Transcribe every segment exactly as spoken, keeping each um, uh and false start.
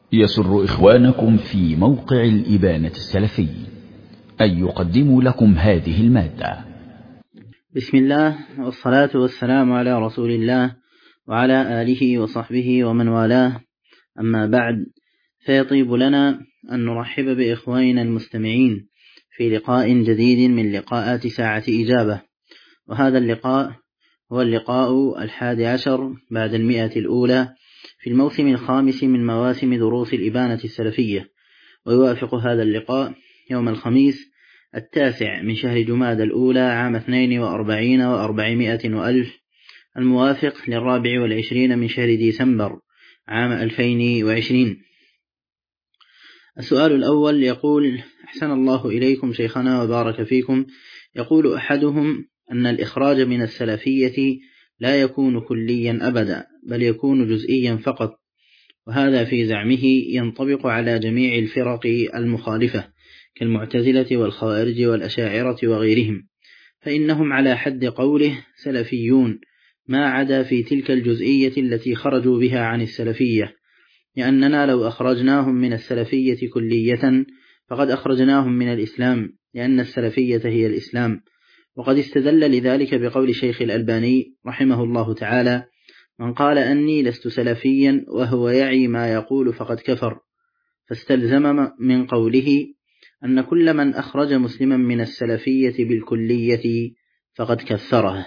يسر إخوانكم في موقع الإبانة السلفي أن يقدموا لكم هذه المادة. بسم الله والصلاة والسلام على رسول الله وعلى آله وصحبه ومن والاه، أما بعد، فيطيب لنا أن نرحب بإخواننا المستمعين في لقاء جديد من لقاءات ساعة إجابة. وهذا اللقاء هو اللقاء الحادي عشر بعد المئة الأولى في الموسم الخامس من مواسم دروس الإبانة السلفية، ويوافق هذا اللقاء يوم الخميس التاسع من شهر جماد الأولى عام اثنين وأربعين وأربعمائة وألف، الموافق للرابع والعشرين من شهر ديسمبر عام ألفين وعشرين. السؤال الأول يقول: أحسن الله إليكم شيخنا وبارك فيكم. يقول أحدهم أن الإخراج من السلفية لا يكون كليا أبدا، بل يكون جزئيا فقط، وهذا في زعمه ينطبق على جميع الفرق المخالفة كالمعتزلة والخوارج والأشاعرة وغيرهم، فإنهم على حد قوله سلفيون ما عدا في تلك الجزئية التي خرجوا بها عن السلفية، لأننا لو أخرجناهم من السلفية كلية فقد أخرجناهم من الإسلام، لأن السلفية هي الإسلام. وقد استدل لذلك بقول شيخ الألباني رحمه الله تعالى: من قال أني لست سلفيا وهو يعي ما يقول فقد كفر، فاستلزم من قوله أن كل من أخرج مسلما من السلفية بالكلية فقد كفره.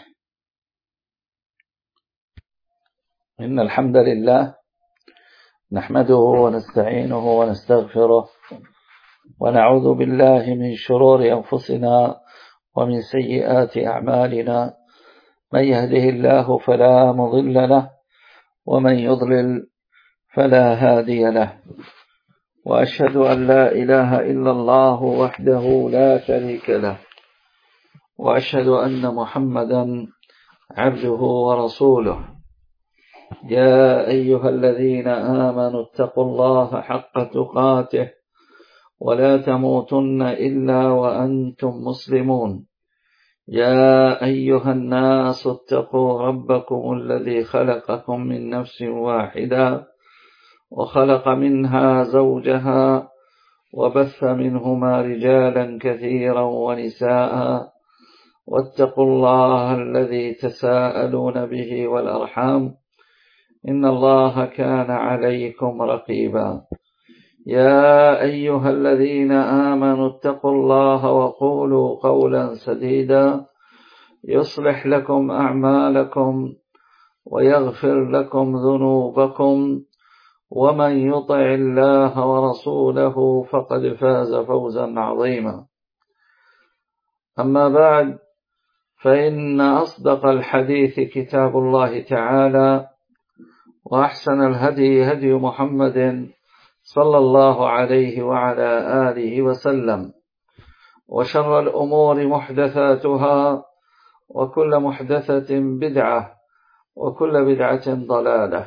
إن الحمد لله نحمده ونستعينه ونستغفره، ونعوذ بالله من شرور أنفسنا ومن سيئات أعمالنا، من يهده الله فلا مضل له ومن يضلل فلا هادي له، وأشهد أن لا إله إلا الله وحده لا شريك له، وأشهد أن محمدا عبده ورسوله. يا أيها الذين آمنوا اتقوا الله حق تقاته ولا تموتن إلا وأنتم مسلمون. يا أيها الناس اتقوا ربكم الذي خلقكم من نفس واحدة وخلق منها زوجها وبث منهما رجالا كثيرا ونساء، واتقوا الله الذي تساءلون به والأرحام، إن الله كان عليكم رقيبا. يا أيها الذين آمنوا اتقوا الله وقولوا قولا سديدا يصلح لكم أعمالكم ويغفر لكم ذنوبكم، ومن يطع الله ورسوله فقد فاز فوزا عظيما. أما بعد، فإن أصدق الحديث كتاب الله تعالى، وأحسن الهدي هدي محمد صلى الله عليه وعلى آله وسلم، وشر الأمور محدثاتها، وكل محدثة بدعة، وكل بدعة ضلالة.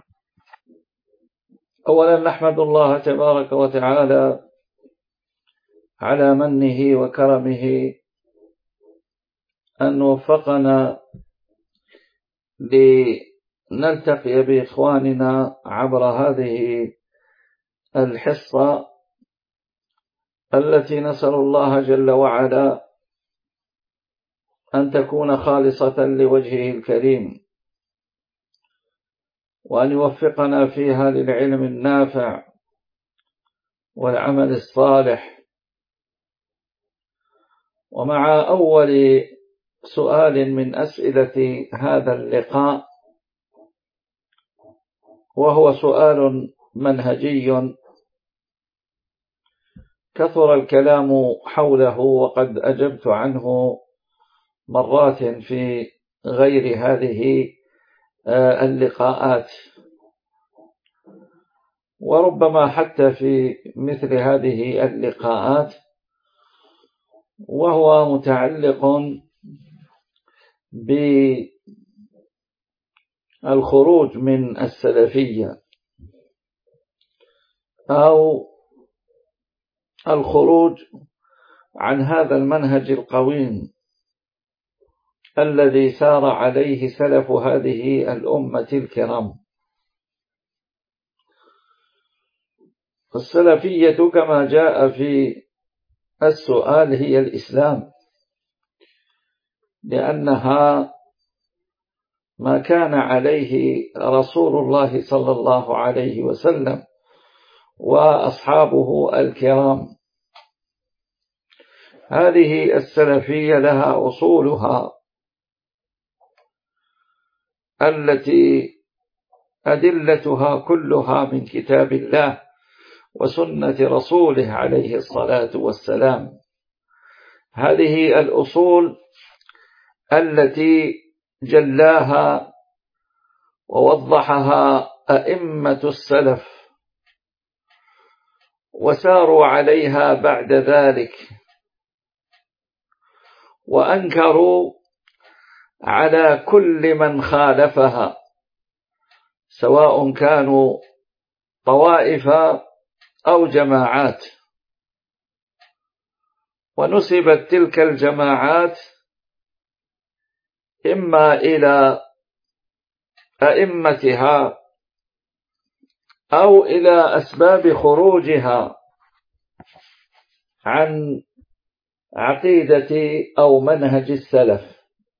أولا نحمد الله تبارك وتعالى على منه وكرمه أن وفقنا لنلتقي بإخواننا عبر هذه الحصة التي نسأل الله جل وعلا أن تكون خالصة لوجهه الكريم، وأن يوفقنا فيها للعلم النافع والعمل الصالح. ومع أول سؤال من أسئلة هذا اللقاء، وهو سؤال منهجي كثر الكلام حوله وقد أجبت عنه مرات في غير هذه اللقاءات، وربما حتى في مثل هذه اللقاءات، وهو متعلق بالخروج من السلفية أو الخروج عن هذا المنهج القويم الذي سار عليه سلف هذه الأمة الكرام. السلفية كما جاء في السؤال هي الإسلام، لأنها ما كان عليه رسول الله صلى الله عليه وسلم وأصحابه الكرام. هذه السلفية لها أصولها التي أدلتها كلها من كتاب الله وسنة رسوله عليه الصلاة والسلام. هذه الأصول التي جلاها ووضحها أئمة السلف وساروا عليها بعد ذلك، وأنكروا على كل من خالفها، سواء كانوا طوائف أو جماعات، ونسبت تلك الجماعات إما إلى أئمتها أو إلى أسباب خروجها عن عقيدة أو منهج السلف.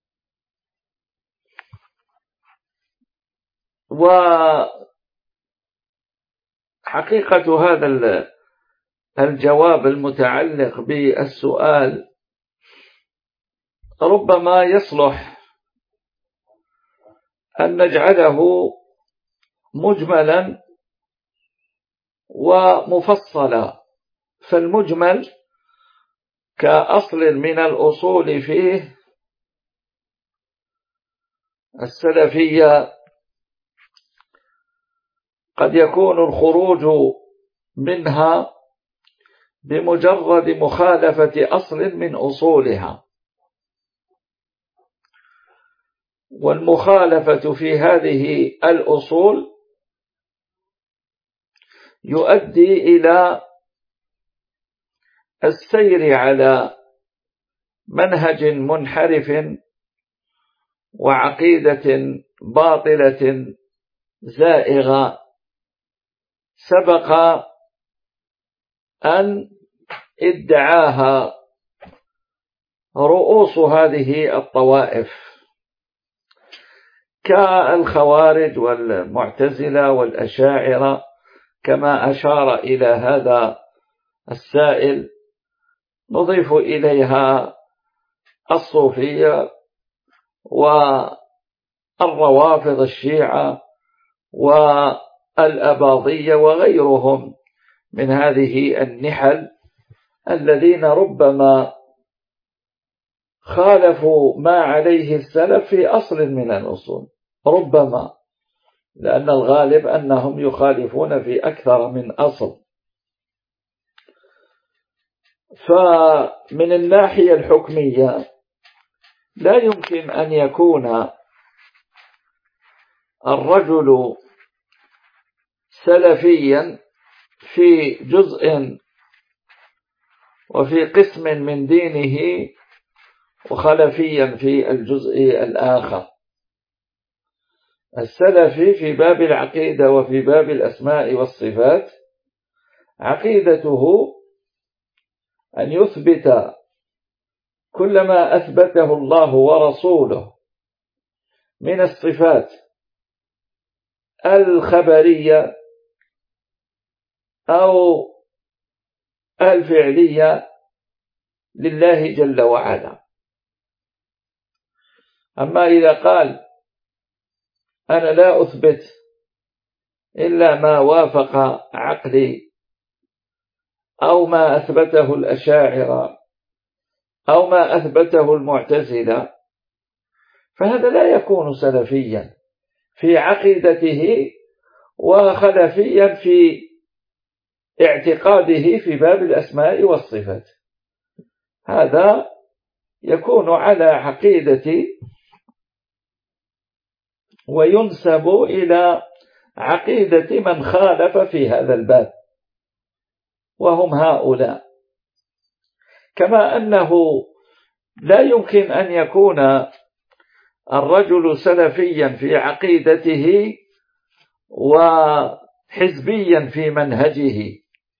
وحقيقة هذا الجواب المتعلق بالسؤال ربما يصلح أن نجعله مجملا ومفصلا. فالمجمل كأصل من الأصول فيه السلفية قد يكون الخروج منها بمجرد مخالفة أصل من أصولها، والمخالفة في هذه الأصول يؤدي إلى السير على منهج منحرف وعقيدة باطلة زائغة سبق أن ادعاها رؤوس هذه الطوائف كالخوارج والمعتزلة والأشاعرة، كما أشار إلى هذا السائل. نضيف إليها الصوفية والروافض الشيعة والأباضية وغيرهم من هذه النحل الذين ربما خالفوا ما عليه السلف في أصل من الأصول، ربما، لأن الغالب أنهم يخالفون في أكثر من أصل. فمن الناحية الحكمية لا يمكن أن يكون الرجل سلفيا في جزء وفي قسم من دينه وخلفيا في الجزء الآخر. السلفي في باب العقيدة وفي باب الأسماء والصفات عقيدته أن يثبت كل ما أثبته الله ورسوله من الصفات الخبرية أو الفعلية لله جل وعلا. أما إذا قال أنا لا أثبت إلا ما وافق عقلي أو ما أثبته الأشاعرة أو ما أثبته المعتزلة، فهذا لا يكون سلفيا في عقيدته وخلفيا في اعتقاده في باب الأسماء والصفات. هذا يكون على عقيدة وينسب إلى عقيدة من خالف في هذا الباب، وهم هؤلاء. كما أنه لا يمكن أن يكون الرجل سلفيا في عقيدته وحزبيا في منهجه،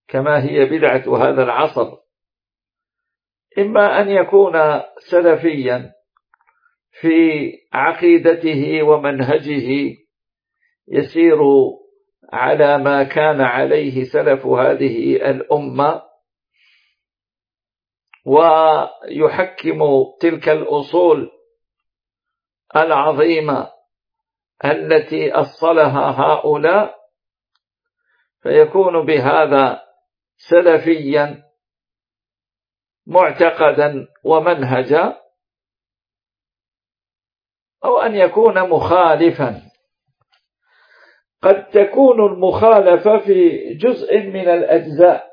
كما هي بدعة هذا العصر، إما أن يكون سلفيا في عقيدته ومنهجه يسير على ما كان عليه سلف هذه الأمة ويحكم تلك الأصول العظيمة التي أصلها هؤلاء، فيكون بهذا سلفيا معتقدا ومنهجا، أو أن يكون مخالفا. قد تكون المخالفة في جزء من الأجزاء،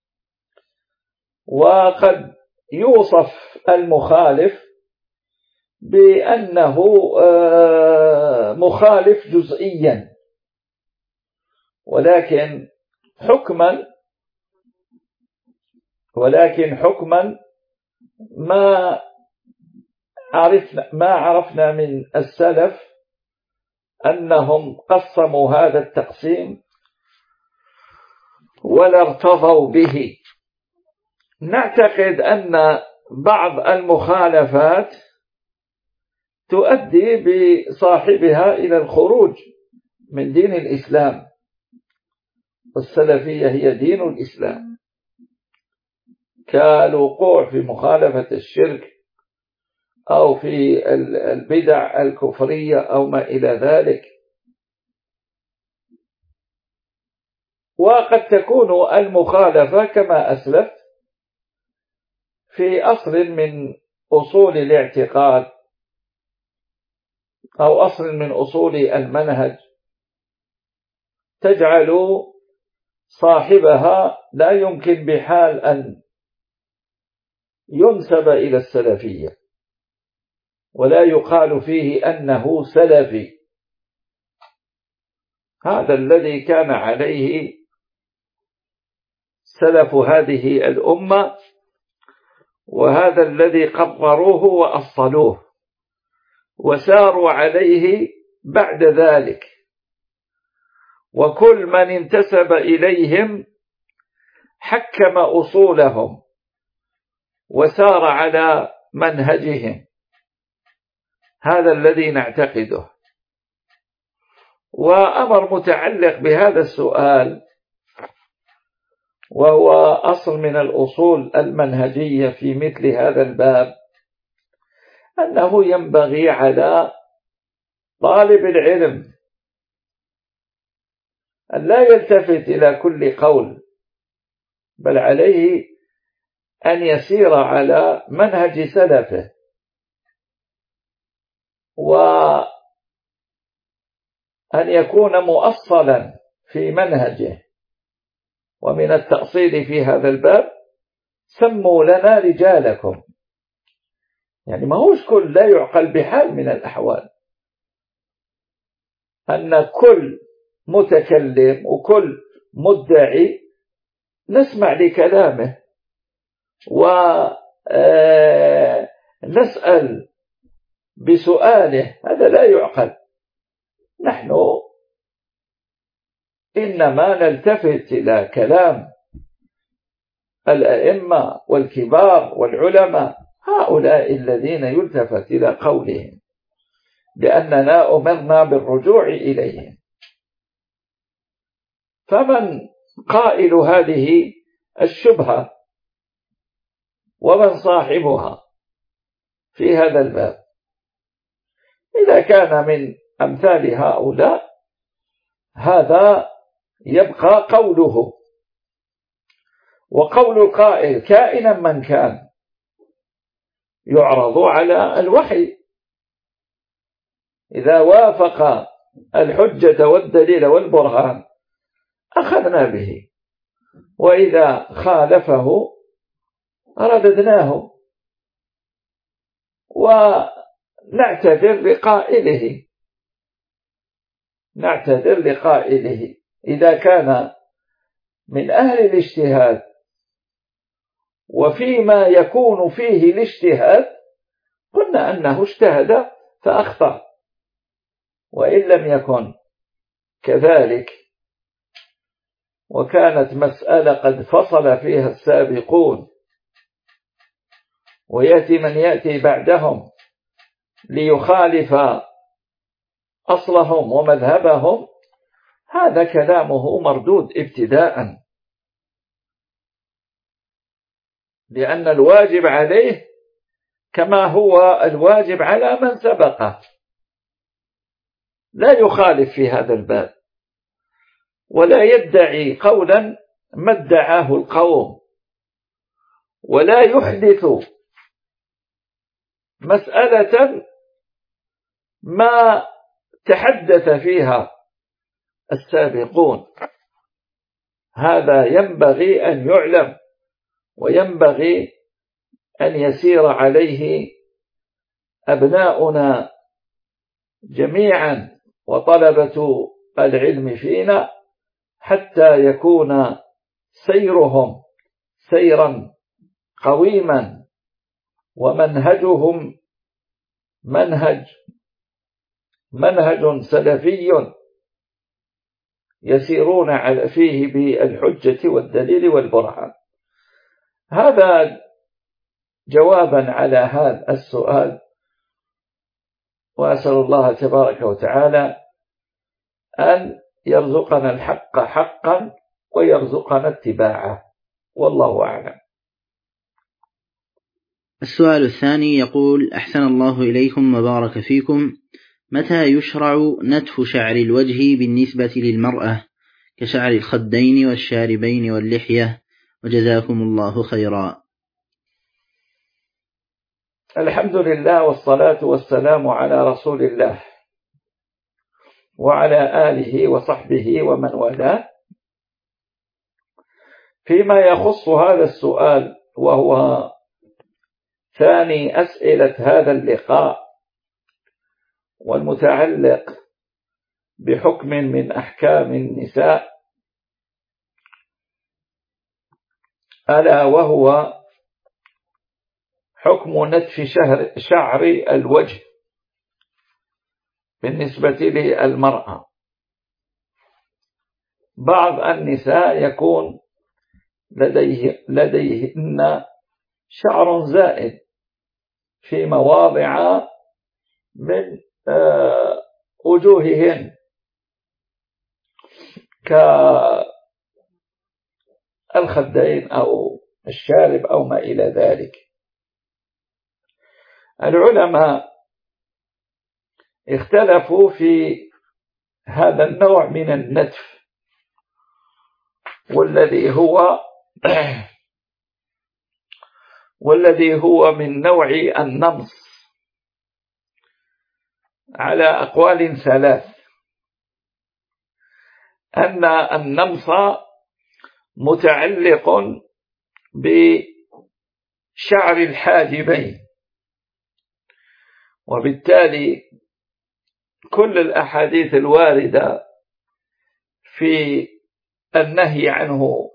وقد يوصف المخالف بأنه مخالف جزئيا، ولكن حكما ولكن حكما ما عرفنا ما عرفنا من السلف أنهم قسموا هذا التقسيم ولا ارتضوا به. نعتقد أن بعض المخالفات تؤدي بصاحبها إلى الخروج من دين الإسلام، والسلفية هي دين الإسلام، كالوقوع في مخالفة الشرك أو في البدع الكفرية أو ما إلى ذلك. وقد تكون المخالفة كما أسلفت في أصل من أصول الاعتقاد أو أصل من أصول المنهج تجعل صاحبها لا يمكن بحال أن ينسب إلى السلفية ولا يقال فيه أنه سلفي. هذا الذي كان عليه سلف هذه الأمة، وهذا الذي قرروه وأصلوه وساروا عليه بعد ذلك، وكل من انتسب إليهم حكم أصولهم وسار على منهجهم. هذا الذي نعتقده. وأمر متعلق بهذا السؤال، وهو أصل من الأصول المنهجية في مثل هذا الباب، أنه ينبغي على طالب العلم أن لا يلتفت إلى كل قول، بل عليه أن يسير على منهج سلفه، وأن يكون مؤصلا في منهجه. ومن التأصيل في هذا الباب سموا لنا رجالكم، يعني ما هوش كل لا يعقل بحال من الأحوال أن كل متكلم وكل مدعي نسمع لكلامه ونسأل بسؤاله، هذا لا يعقل. نحن إنما نلتفت إلى كلام الأئمة والكبار والعلماء، هؤلاء الذين يلتفت إلى قولهم، لأننا أمرنا بالرجوع إليهم. فمن قائل هذه الشبهة ومن صاحبها في هذا الباب، إذا كان من أمثال هؤلاء، هذا يبقى قوله، وقول القائل كائنا من كان يعرض على الوحي. إذا وافق الحجة والدليل والبرهان أخذنا به، وإذا خالفه رددناه ونعتذر لقائله نعتذر لقائله إذا كان من أهل الاجتهاد وفيما يكون فيه الاجتهاد قلنا أنه اجتهد فأخطأ، وإن لم يكن كذلك وكانت مسألة قد فصل فيها السابقون، ويأتي من يأتي بعدهم ليخالف أصلهم ومذهبهم، هذا كلامه مردود ابتداء، لأن الواجب عليه كما هو الواجب على من سبقه، لا يخالف في هذا الباب، ولا يدعي قولا ما ادعاه القوم، ولا يحدث مسألة ما تحدث فيها السابقون. هذا ينبغي أن يعلم، وينبغي أن يسير عليه أبناؤنا جميعا وطلبة العلم فينا، حتى يكون سيرهم سيرا قويما، ومنهجهم منهج منهج سلفي يسيرون فيه بالحجة والدليل والبرهان. هذا جوابا على هذا السؤال، وأسأل الله تبارك وتعالى أن يرزقنا الحق حقا ويرزقنا اتباعه، والله أعلم. السؤال الثاني يقول: أحسن الله إليكم وبارك فيكم، متى يشرع نتف شعر الوجه بالنسبة للمرأة كشعر الخدين والشاربين واللحية؟ وجزاكم الله خيرا. الحمد لله والصلاة والسلام على رسول الله وعلى آله وصحبه ومن والاه. فيما يخص هذا السؤال، وهو ثاني أسئلة هذا اللقاء والمتعلق بحكم من أحكام النساء، ألا وهو حكم نتف شهر شعر الوجه بالنسبة للمرأة. بعض النساء يكون لديه لديهن شعر زائد في مواضع من وجوههن كالخدين أو الشارب أو ما إلى ذلك. العلماء اختلفوا في هذا النوع من النتف، والذي هو والذي هو من نوع النمص، على أقوال ثلاث: أن النمص متعلق بشعر الحاجبين، وبالتالي كل الأحاديث الواردة في النهي عنه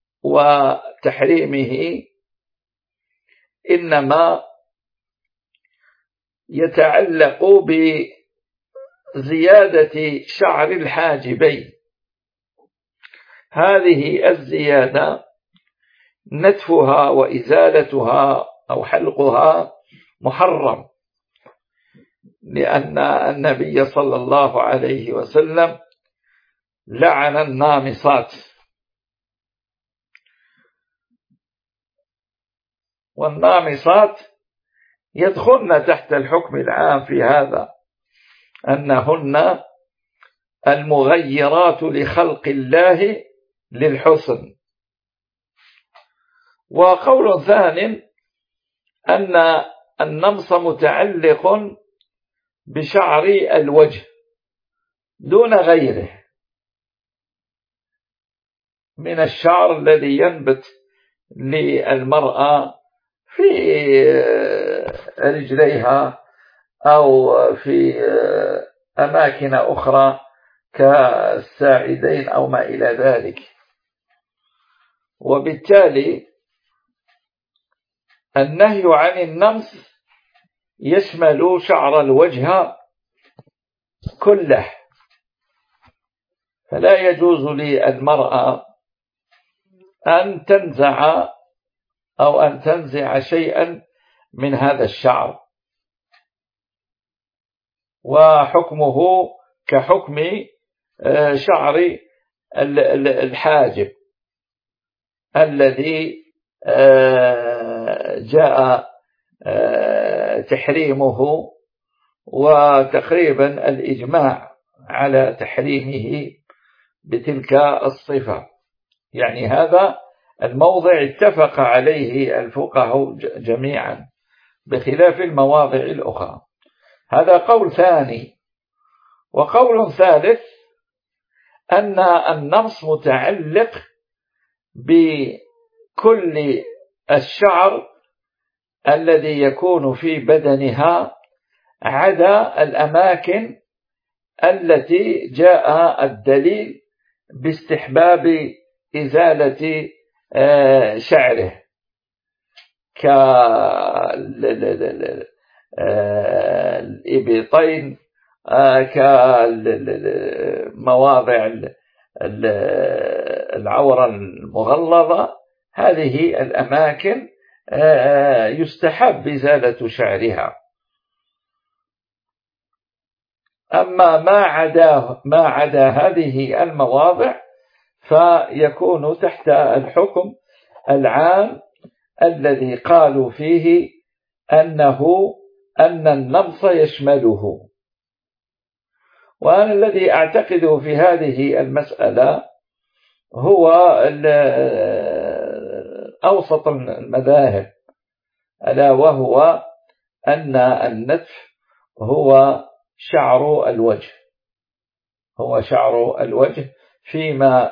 وتحريمه إنما يتعلق بزيادة شعر الحاجبين. هذه الزيادة نتفها وإزالتها أو حلقها محرم، لأن النبي صلى الله عليه وسلم لعن النامصات، والنامصات يدخلن تحت الحكم العام في هذا، أنهن المغيرات لخلق الله للحسن. وقول ثان أن النمص متعلق بشعر الوجه دون غيره من الشعر الذي ينبت للمرأة في رجليها أو في أماكن أخرى كالساعدين أو ما إلى ذلك. وبالتالي النهي عن النمص يشمل شعر الوجه كله، فلا يجوز للمرأة أن تنزع أو أن تنزع شيئا من هذا الشعر، وحكمه كحكم شعر الحاجب الذي جاء تحريمه وتقريبا الإجماع على تحريمه بتلك الصفة. يعني هذا الموضع اتفق عليه الفقهاء جميعا بخلاف المواضع الأخرى. هذا قول ثاني. وقول ثالث أن النمص متعلق بكل الشعر الذي يكون في بدنها عدا الأماكن التي جاء الدليل باستحباب إزالة شعره كالإبطين، كمواضع العورة المغلظة. هذه الأماكن يستحب إزالة شعرها. أما ما عدا ما عدا هذه المواضع فيكون تحت الحكم العام الذي قالوا فيه أنه أن النمص يشمله. وأنا الذي أعتقده في هذه المسألة هو أوسط المذاهب، ألا وهو أن النتف هو شعر الوجه، هو شعر الوجه، فيما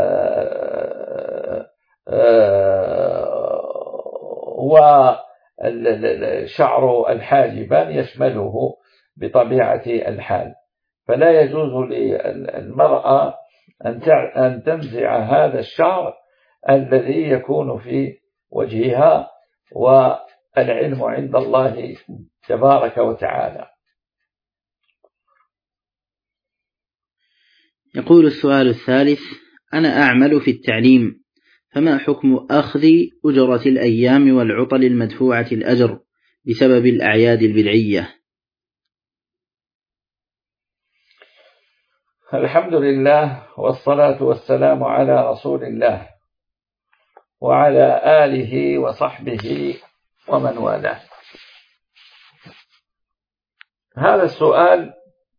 وشعر الحاجبان يشمله بطبيعة الحال. فلا يجوز للمرأة أن تنزع هذا الشعر الذي يكون في وجهها، والعلم عند الله تبارك وتعالى. يقول السؤال الثالث: أنا أعمل في التعليم، فما حكم أخذ أجرة الأيام والعطل المدفوعة الأجر بسبب الأعياد البدعية؟ الحمد لله والصلاة والسلام على رسول الله وعلى آله وصحبه ومن والاه. هذا السؤال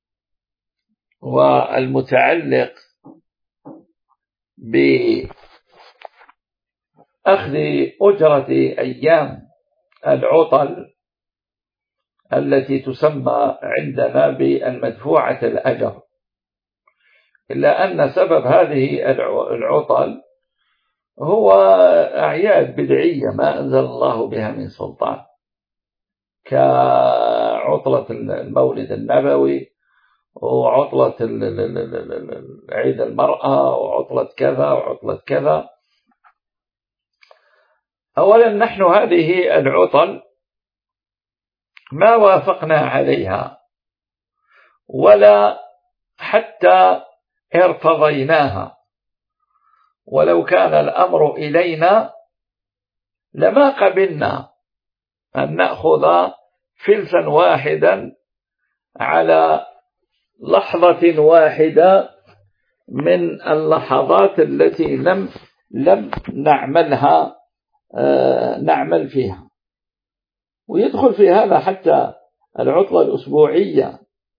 والمتعلق بأخذ أجرة أيام العطل التي تسمى عندنا بالمدفوعة الأجر، إلا أن سبب هذه العطل هو أعياد بدعية ما أنزل الله بها من سلطان، كعطلة المولد النبوي وعطلة عيد المرأة وعطلة كذا وعطلة كذا. أولا نحن هذه العطل ما وافقنا عليها ولا حتى ارتضيناها، ولو كان الأمر إلينا لما قبلنا أن نأخذ فلسا واحدا على لحظة واحدة من اللحظات التي لم لم نعملها آه نعمل فيها. ويدخل في هذا حتى العطلة الأسبوعية،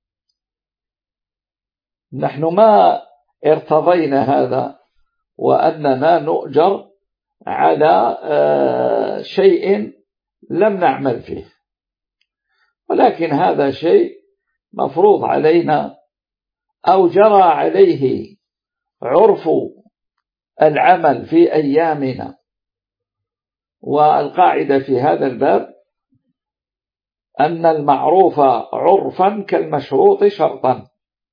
نحن ما ارتضينا هذا وأننا نؤجر على آه شيء لم نعمل فيه، ولكن هذا شيء مفروض علينا أو جرى عليه عرف العمل في أيامنا. والقاعدة في هذا الباب أن المعروف عرفا كالمشروط شرطا.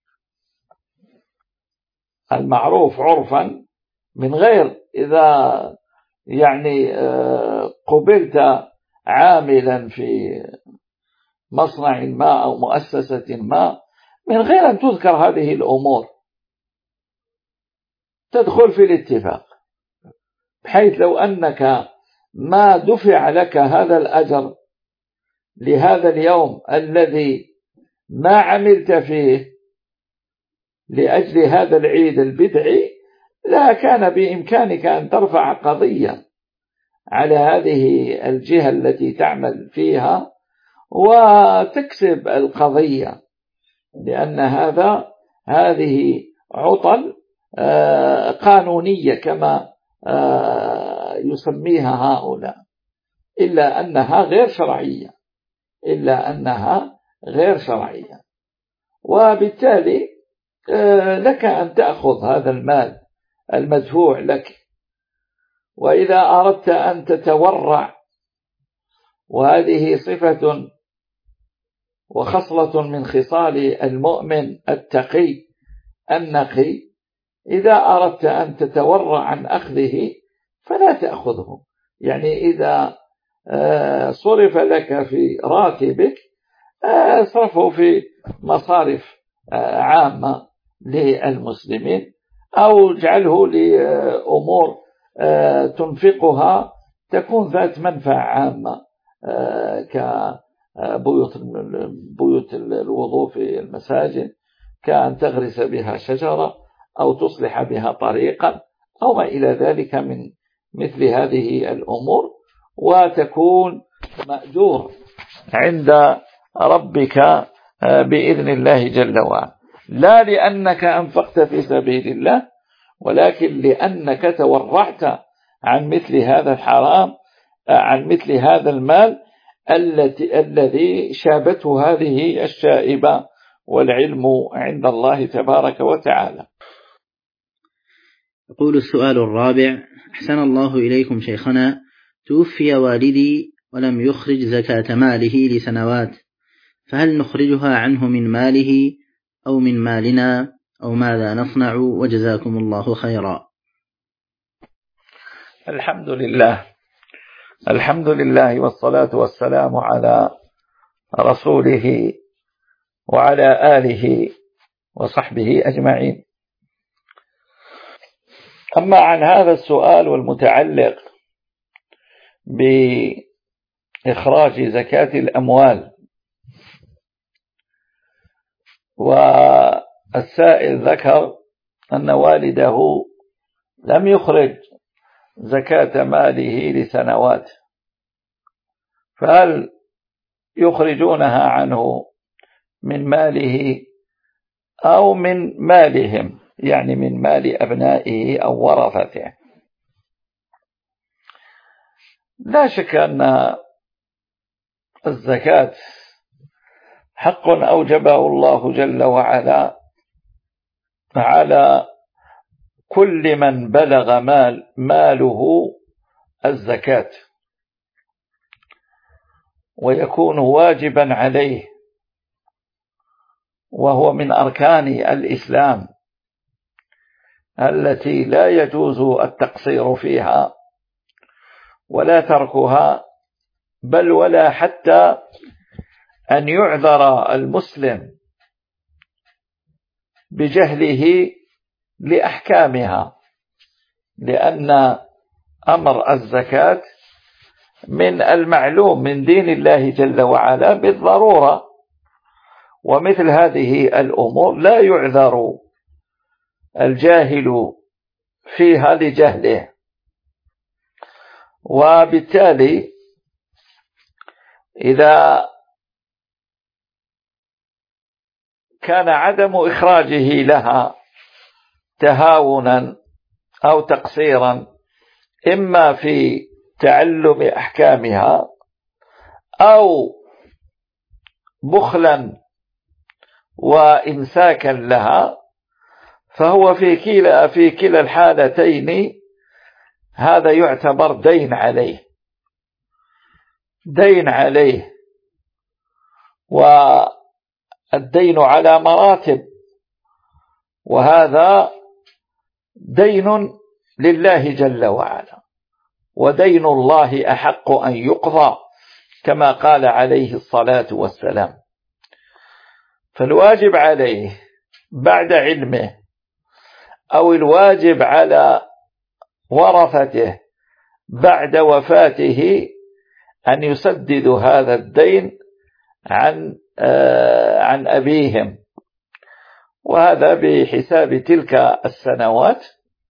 المعروف عرفا من غير إذا يعني قبلت عاملا في مصنع ما أو مؤسسة ما من غير أن تذكر هذه الأمور تدخل في الاتفاق. بحيث لو أنك ما دفع لك هذا الأجر لهذا اليوم الذي ما عملت فيه لأجل هذا العيد البدعي، لا كان بإمكانك أن ترفع قضية على هذه الجهة التي تعمل فيها وتكسب القضية، لأن هذا هذه عطل قانونية كما يسميها هؤلاء، إلا أنها غير شرعية إلا أنها غير شرعية وبالتالي لك أن تأخذ هذا المال المدفوع لك. وإذا أردت أن تتورع، وهذه صفة وخصلة من خصال المؤمن التقي النقي، إذا أردت أن تتورع عن أخذه فلا تأخذه. يعني إذا صرف لك في راتبك اصرفه في مصارف عامة للمسلمين، أو اجعله لأمور تنفقها تكون ذات منفعة عامة كبيوت بيوت الوضوء في المساجد، كأن تغرس بها شجرة أو تصلح بها طريقا أو ما إلى ذلك من مثل هذه الأمور، وتكون مأجور عند ربك بإذن الله جل وعلا، لا لأنك أنفقت في سبيل الله، ولكن لأنك تورعت عن مثل هذا الحرام، عن مثل هذا المال التي الذي شابته هذه الشائبة، والعلم عند الله تبارك وتعالى. يقول السؤال الرابع: أحسن الله إليكم شيخنا، توفي والدي ولم يخرج زكاة ماله لسنوات، فهل نخرجها عنه من ماله أو من مالنا أو ماذا نصنع؟ وجزاكم الله خيرا. الحمد لله الحمد لله والصلاة والسلام على رسوله وعلى آله وصحبه أجمعين. أما عن هذا السؤال والمتعلق بإخراج زكاة الأموال، والسائل ذكر أن والده لم يخرج زكاة ماله لسنوات، فهل يخرجونها عنه من ماله أو من مالهم، يعني من مال أبنائه أو ورثته؟ لا شك أن الزكاة حق أوجبه الله جل وعلا على كل من بلغ مال ماله الزكاة، ويكون واجبا عليه، وهو من أركان الإسلام التي لا يجوز التقصير فيها ولا تركها، بل ولا حتى أن يعذر المسلم بجهله لأحكامها، لأن أمر الزكاة من المعلوم من دين الله جل وعلا بالضرورة، ومثل هذه الأمور لا يعذر الجاهل فيها لجهله. وبالتالي إذا كان عدم إخراجه لها تهاونا أو تقصيرا، إما في تعلم أحكامها أو بخلا وإمساكا لها، فهو في كلا في كلا الحالتين هذا يعتبر دين عليه دين عليه والدين على مراتب، وهذا دين لله جل وعلا، ودين الله أحق أن يقضى كما قال عليه الصلاة والسلام. فالواجب عليه بعد علمه، أو الواجب على ورثته بعد وفاته أن يسددوا هذا الدين عن عن أبيهم، وهذا بحساب تلك السنوات،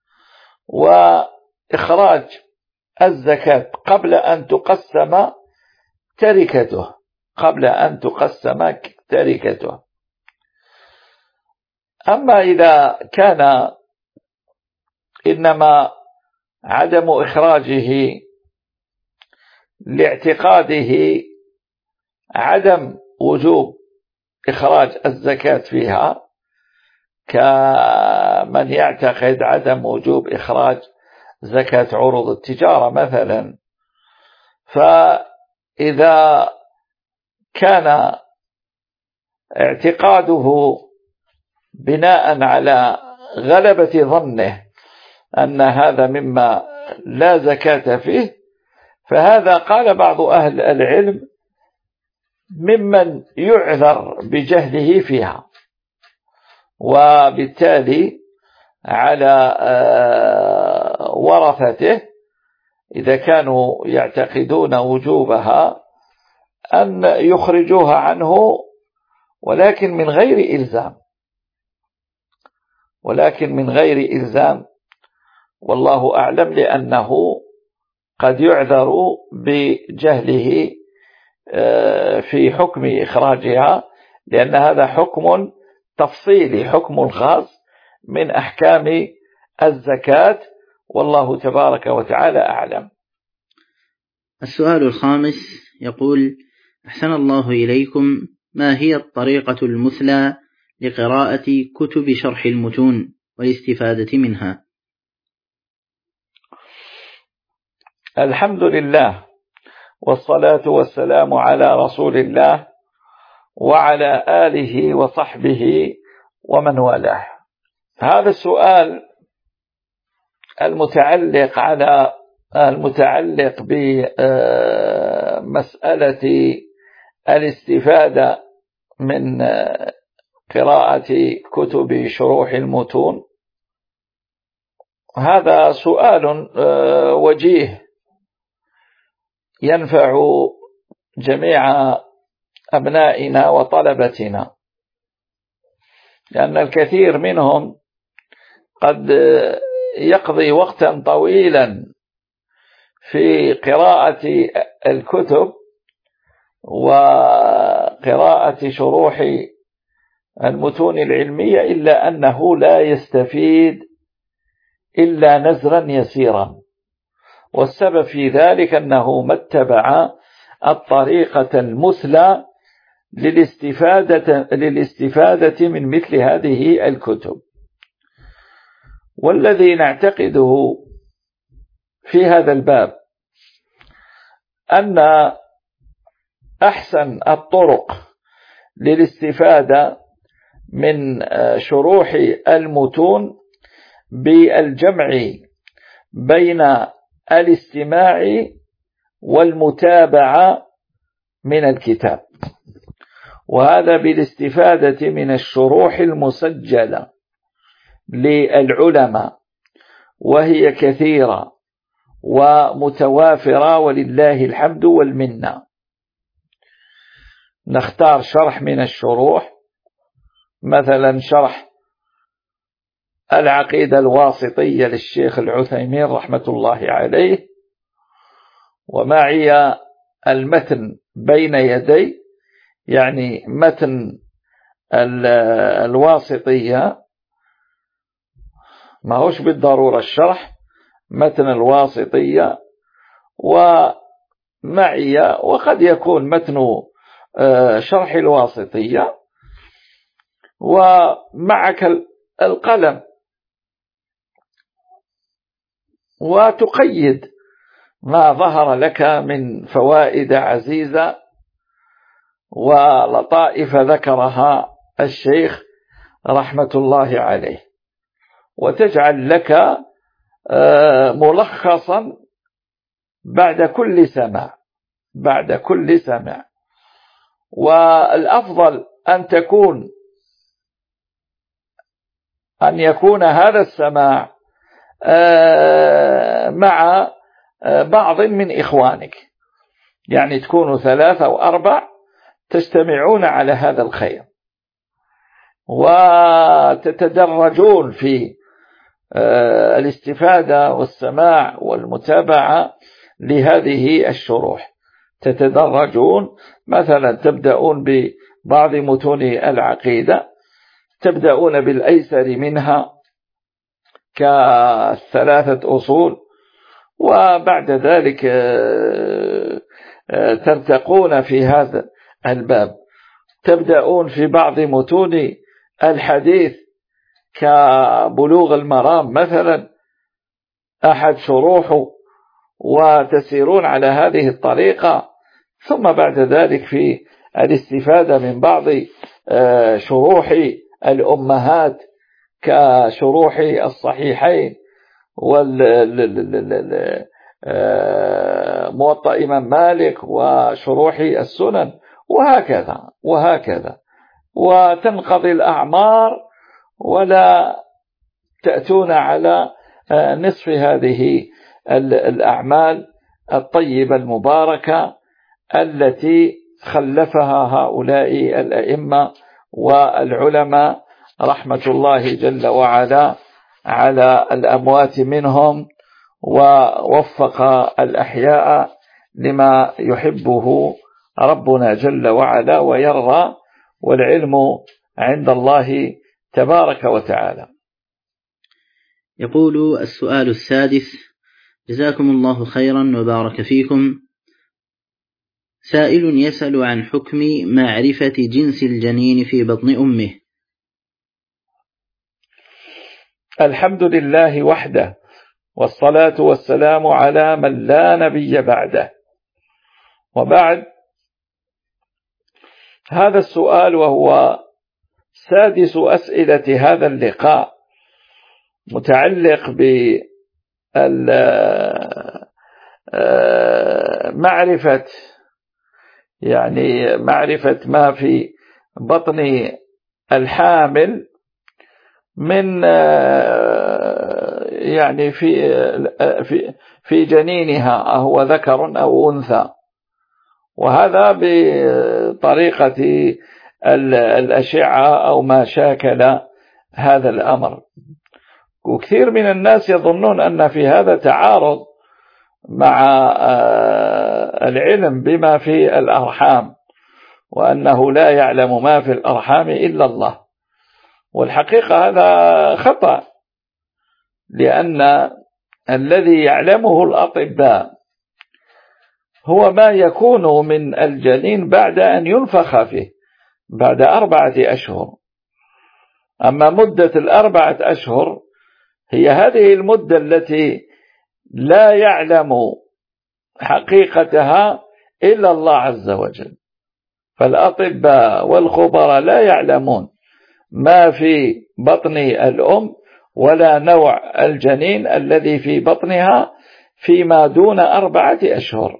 وإخراج الزكاة قبل أن تقسم تركته قبل أن تقسم تركته. أما إذا كان إنما عدم إخراجه لاعتقاده عدم وجوب إخراج الزكاة فيها، كمن يعتقد عدم وجوب إخراج زكاة عروض التجارة مثلا، فإذا كان اعتقاده بناء على غلبة ظنه أن هذا مما لا زكاة فيه، فهذا قال بعض أهل العلم ممن يعذر بجهله فيها، وبالتالي على ورثته إذا كانوا يعتقدون وجوبها أن يخرجوها عنه، ولكن من غير إلزام ولكن من غير إلزام والله أعلم، لأنه قد يعذر بجهله في حكم إخراجها، لأن هذا حكم تفصيلي، حكم خاص من أحكام الزكاة، والله تبارك وتعالى أعلم. السؤال الخامس يقول: أحسن الله إليكم، ما هي الطريقة المثلى لقراءة كتب شرح المتون والاستفادة منها؟ الحمد لله، والصلاة والسلام على رسول الله وعلى آله وصحبه ومن والاه. هذا السؤال المتعلق على المتعلق بمسألة الاستفادة من قراءة كتب شروح المتون، هذا سؤال وجيه ينفع جميع أبنائنا وطلبتنا، لأن الكثير منهم قد يقضي وقتا طويلا في قراءة الكتب وقراءة شروح المتون العلمية، إلا أنه لا يستفيد إلا نزرا يسيرا، والسبب في ذلك أنه ما اتبع الطريقة المثلى للاستفادة, للاستفادة من مثل هذه الكتب. والذي نعتقده في هذا الباب أن أحسن الطرق للاستفادة من شروح المتون بالجمع بين الاستماع والمتابعة من الكتاب، وهذا بالاستفادة من الشروح المسجلة للعلماء، وهي كثيرة ومتوافرة ولله الحمد والمنة. نختار شرح من الشروح، مثلا شرح العقيدة الواسطية للشيخ العثيمين رحمة الله عليه، ومعي المتن بين يدي، يعني متن الواسطية، ما هوش بالضرورة الشرح، متن الواسطية، ومعي وقد يكون متن شرح الواسطية، ومعك القلم، وتقيد ما ظهر لك من فوائد عزيزة ولطائف ذكرها الشيخ رحمة الله عليه، وتجعل لك ملخصا بعد كل سماع بعد كل سماع والأفضل أن تكون أن يكون هذا السماع مع بعض من إخوانك، يعني تكونوا ثلاثة أو أربع تجتمعون على هذا الخير وتتدرجون في الاستفادة والسماع والمتابعة لهذه الشروح. تتدرجون، مثلا تبدأون ببعض متون العقيدة، تبدأون بالأيسر منها كالثلاثة أصول، وبعد ذلك ترتقون في هذا الباب، تبدأون في بعض متون الحديث كبلوغ المرام مثلا أحد شروحه، وتسيرون على هذه الطريقة، ثم بعد ذلك في الاستفادة من بعض شروح الأمهات كشروح الصحيحين والموطأ إمام مالك وشروح السنن، وهكذا وهكذا، وتنقضي الأعمار ولا تأتون على نصف هذه الأعمال الطيبة المباركة التي خلفها هؤلاء الأئمة والعلماء رحمة الله جل وعلا على الأموات منهم، ووفق الأحياء لما يحبه ربنا جل وعلا ويرضى، والعلم عند الله تبارك وتعالى. يقول السؤال السادس: جزاكم الله خيرا وبارك فيكم. سائل يسأل عن حكم معرفة جنس الجنين في بطن أمه. الحمد لله وحده، والصلاة والسلام على من لا نبي بعده، وبعد. هذا السؤال وهو سادس أسئلة هذا اللقاء متعلق بمعرفة يعني معرفة ما في بطن الحامل من يعني في في في جنينها أهو ذكر أو أنثى، وهذا بطريقة الأشعة أو ما شاكل هذا الأمر. وكثير من الناس يظنون أن في هذا تعارض مع العلم بما في الأرحام، وأنه لا يعلم ما في الأرحام إلا الله، والحقيقة هذا خطأ، لأن الذي يعلمه الأطباء هو ما يكون من الجنين بعد أن ينفخ فيه بعد أربعة أشهر. أما مدة الأربعة أشهر هي هذه المدة التي لا يعلم حقيقتها إلا الله عز وجل، فالأطباء والخبراء لا يعلمون ما في بطن الأم ولا نوع الجنين الذي في بطنها فيما دون أربعة أشهر.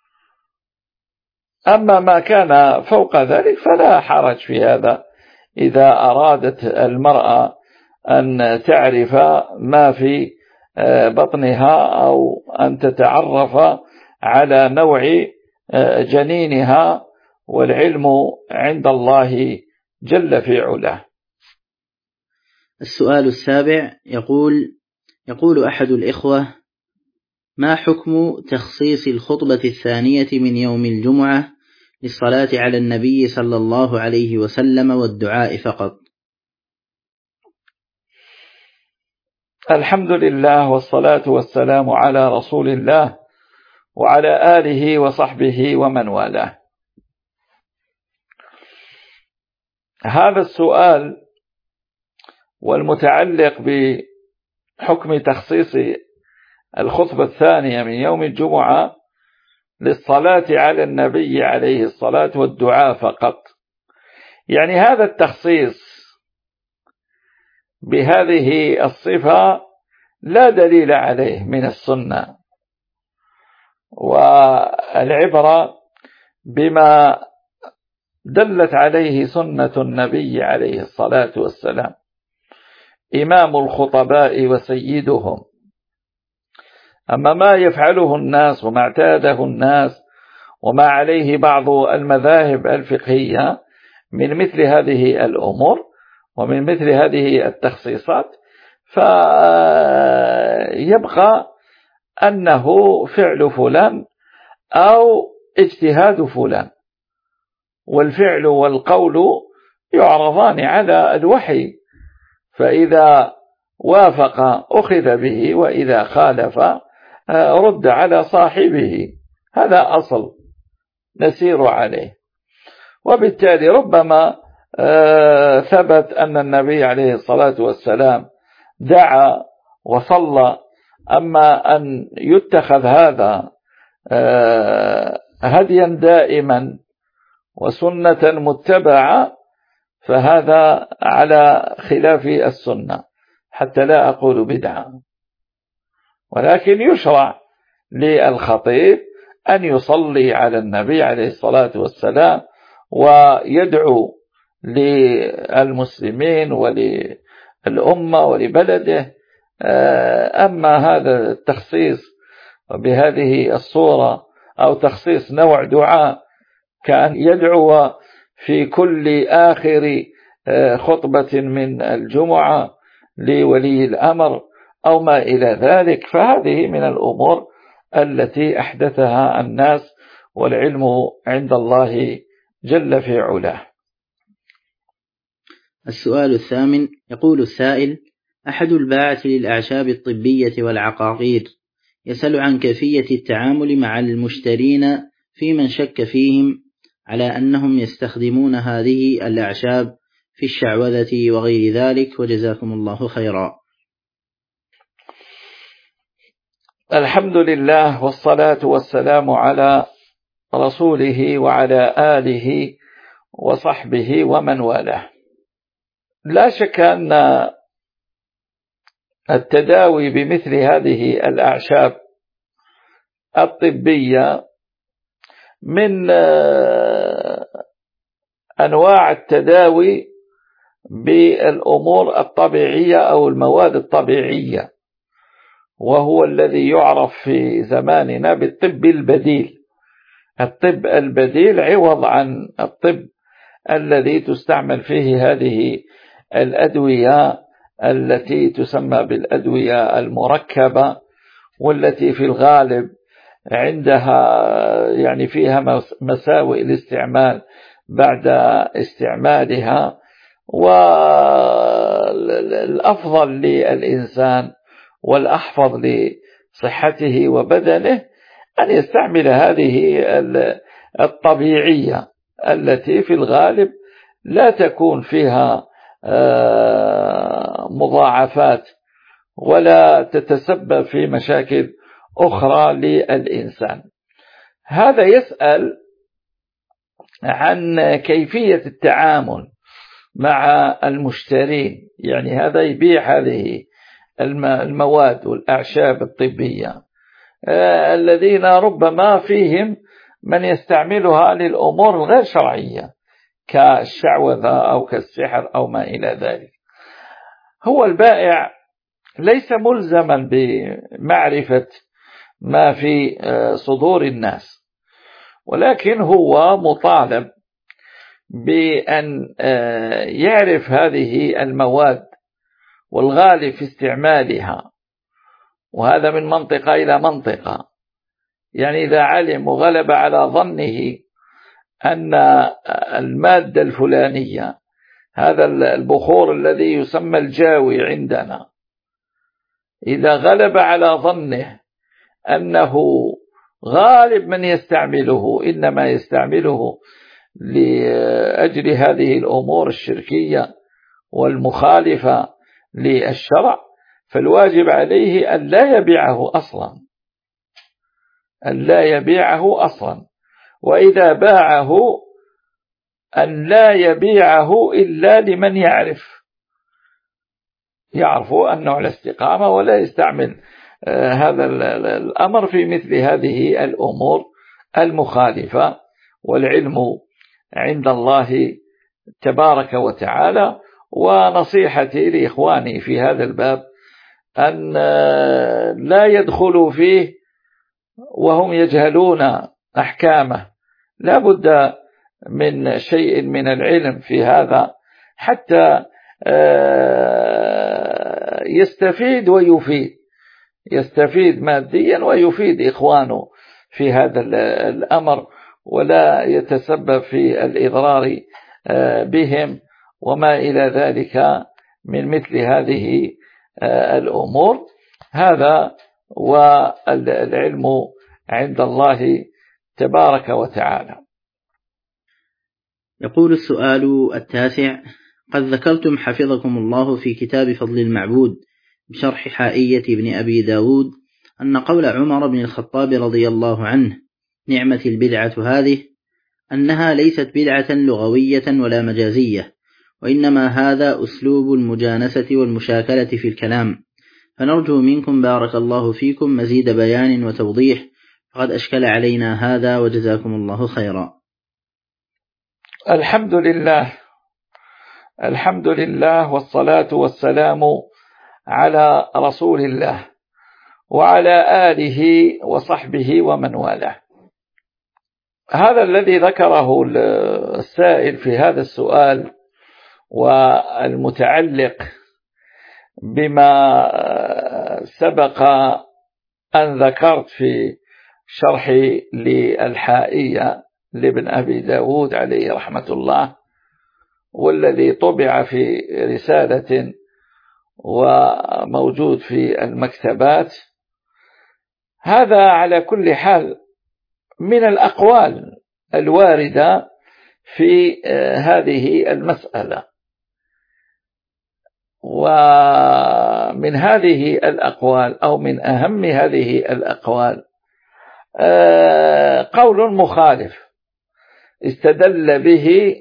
أما ما كان فوق ذلك فلا حرج في هذا، إذا أرادت المرأة أن تعرف ما في بطنها أو أن تتعرف على نوع جنينها، والعلم عند الله جل في علاه. السؤال السابع يقول يقول أحد الإخوة: ما حكم تخصيص الخطبة الثانية من يوم الجمعة للصلاة على النبي صلى الله عليه وسلم والدعاء فقط؟ الحمد لله، والصلاة والسلام على رسول الله وعلى آله وصحبه ومن والاه. هذا السؤال والمتعلق بحكم تخصيص الخطبة الثانية من يوم الجمعة للصلاة على النبي عليه الصلاة والدعاء فقط، يعني هذا التخصيص بهذه الصفة لا دليل عليه من السنة، والعبرة بما دلت عليه سنة النبي عليه الصلاة والسلام إمام الخطباء وسيدهم، أما ما يفعله الناس وما اعتاده الناس وما عليه بعض المذاهب الفقهية من مثل هذه الأمور ومن مثل هذه التخصيصات، فيبقى أنه فعل فلان أو اجتهاد فلان، والفعل والقول يعرضان على الوحي، فإذا وافق أخذ به وإذا خالف رد على صاحبه. هذا أصل نسير عليه. وبالتالي ربما ثبت أن النبي عليه الصلاة والسلام دعا وصلى، أما أن يتخذ هذا هديا دائما وسنة متبعة فهذا على خلاف السنة، حتى لا أقول بدعة. ولكن يشرع للخطيب أن يصلي على النبي عليه الصلاة والسلام ويدعو للمسلمين وللأمة ولبلده. أما هذا التخصيص بهذه الصورة أو تخصيص نوع دعاء كأن يدعو في كل آخر خطبة من الجمعة لولي الأمر أو ما إلى ذلك، فهذه من الأمور التي أحدثها الناس، والعلم عند الله جل في علاه. السؤال الثامن، يقول السائل: أحد الباعة للأعشاب الطبية والعقاقير يسأل عن كيفية التعامل مع المشترين في من شك فيهم على أنهم يستخدمون هذه الأعشاب في الشعوذة وغير ذلك، وجزاكم الله خيرا. الحمد لله والصلاة والسلام على رسوله وعلى آله وصحبه ومن والاه. لا شك أن التداوي بمثل هذه الأعشاب الطبية من أنواع التداوي بالأمور الطبيعية أو المواد الطبيعية، وهو الذي يعرف في زماننا بالطب البديل. الطب البديل عوض عن الطب الذي تستعمل فيه هذه الأدوية التي تسمى بالأدوية المركبة، والتي في الغالب عندها يعني فيها مساوئ الاستعمال بعد استعمالها. والأفضل للإنسان والأحفظ لصحته وبدنه أن يستعمل هذه الطبيعية التي في الغالب لا تكون فيها مضاعفات ولا تتسبب في مشاكل أخرى للإنسان. هذا يسأل عن كيفية التعامل مع المشترين، يعني هذا يبيع هذه المواد والأعشاب الطبية الذين ربما فيهم من يستعملها للأمور الغير شرعية كالشعوذة أو كالسحر أو ما إلى ذلك. هو البائع ليس ملزما بمعرفة ما في صدور الناس، ولكن هو مطالب بأن يعرف هذه المواد والغالب في استعمالها، وهذا من منطقة إلى منطقة. يعني إذا علم وغلب على ظنه أن المادة الفلانية، هذا البخور الذي يسمى الجاوي عندنا، إذا غلب على ظنه أنه غالب من يستعمله إنما يستعمله لأجل هذه الأمور الشركية والمخالفة للشرع، فالواجب عليه أن لا يبيعه أصلا، أن لا يبيعه أصلا. وإذا باعه أن لا يبيعه إلا لمن يعرف يعرف أنه على استقامة، ولا يستعمل هذا الأمر في مثل هذه الأمور المخالفة. والعلم عند الله تبارك وتعالى. ونصيحتي لإخواني في هذا الباب أن لا يدخلوا فيه وهم يجهلون أحكامه، لا بد من شيء من العلم في هذا حتى يستفيد ويفيد، يستفيد ماديا ويفيد إخوانه في هذا الأمر، ولا يتسبب في الإضرار بهم وما إلى ذلك من مثل هذه الأمور. هذا والعلم عند الله تبارك وتعالى. يقول السؤال التاسع: قد ذكرتم حفظكم الله في كتاب فضل المعبود بشرح حائية ابن أبي داود أن قول عمر بن الخطاب رضي الله عنه نعمة البدعة هذه أنها ليست بدعة لغوية ولا مجازية، وإنما هذا أسلوب المجانسة والمشاكلة في الكلام، فنرجو منكم بارك الله فيكم مزيد بيان وتوضيح، فقد أشكل علينا هذا وجزاكم الله خيرا. الحمد لله الحمد لله والصلاة والسلام على رسول الله وعلى آله وصحبه ومن والاه. هذا الذي ذكره السائل في هذا السؤال والمتعلق بما سبق أن ذكرت في شرحي للحائية لابن أبي داود عليه رحمة الله، والذي طبع في رسالة وموجود في المكتبات. هذا على كل حال من الأقوال الواردة في هذه المسألة، ومن هذه الأقوال أو من أهم هذه الأقوال قول مخالف استدل به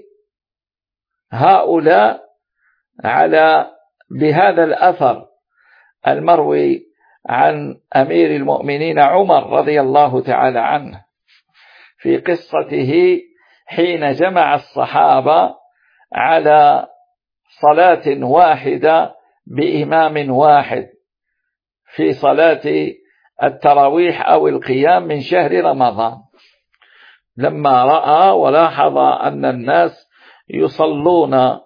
هؤلاء على بهذا الأثر المروي عن أمير المؤمنين عمر رضي الله تعالى عنه في قصته حين جمع الصحابة على صلاة واحدة بإمام واحد في صلاة التراويح أو القيام من شهر رمضان، لما رأى ولاحظ أن الناس يصلون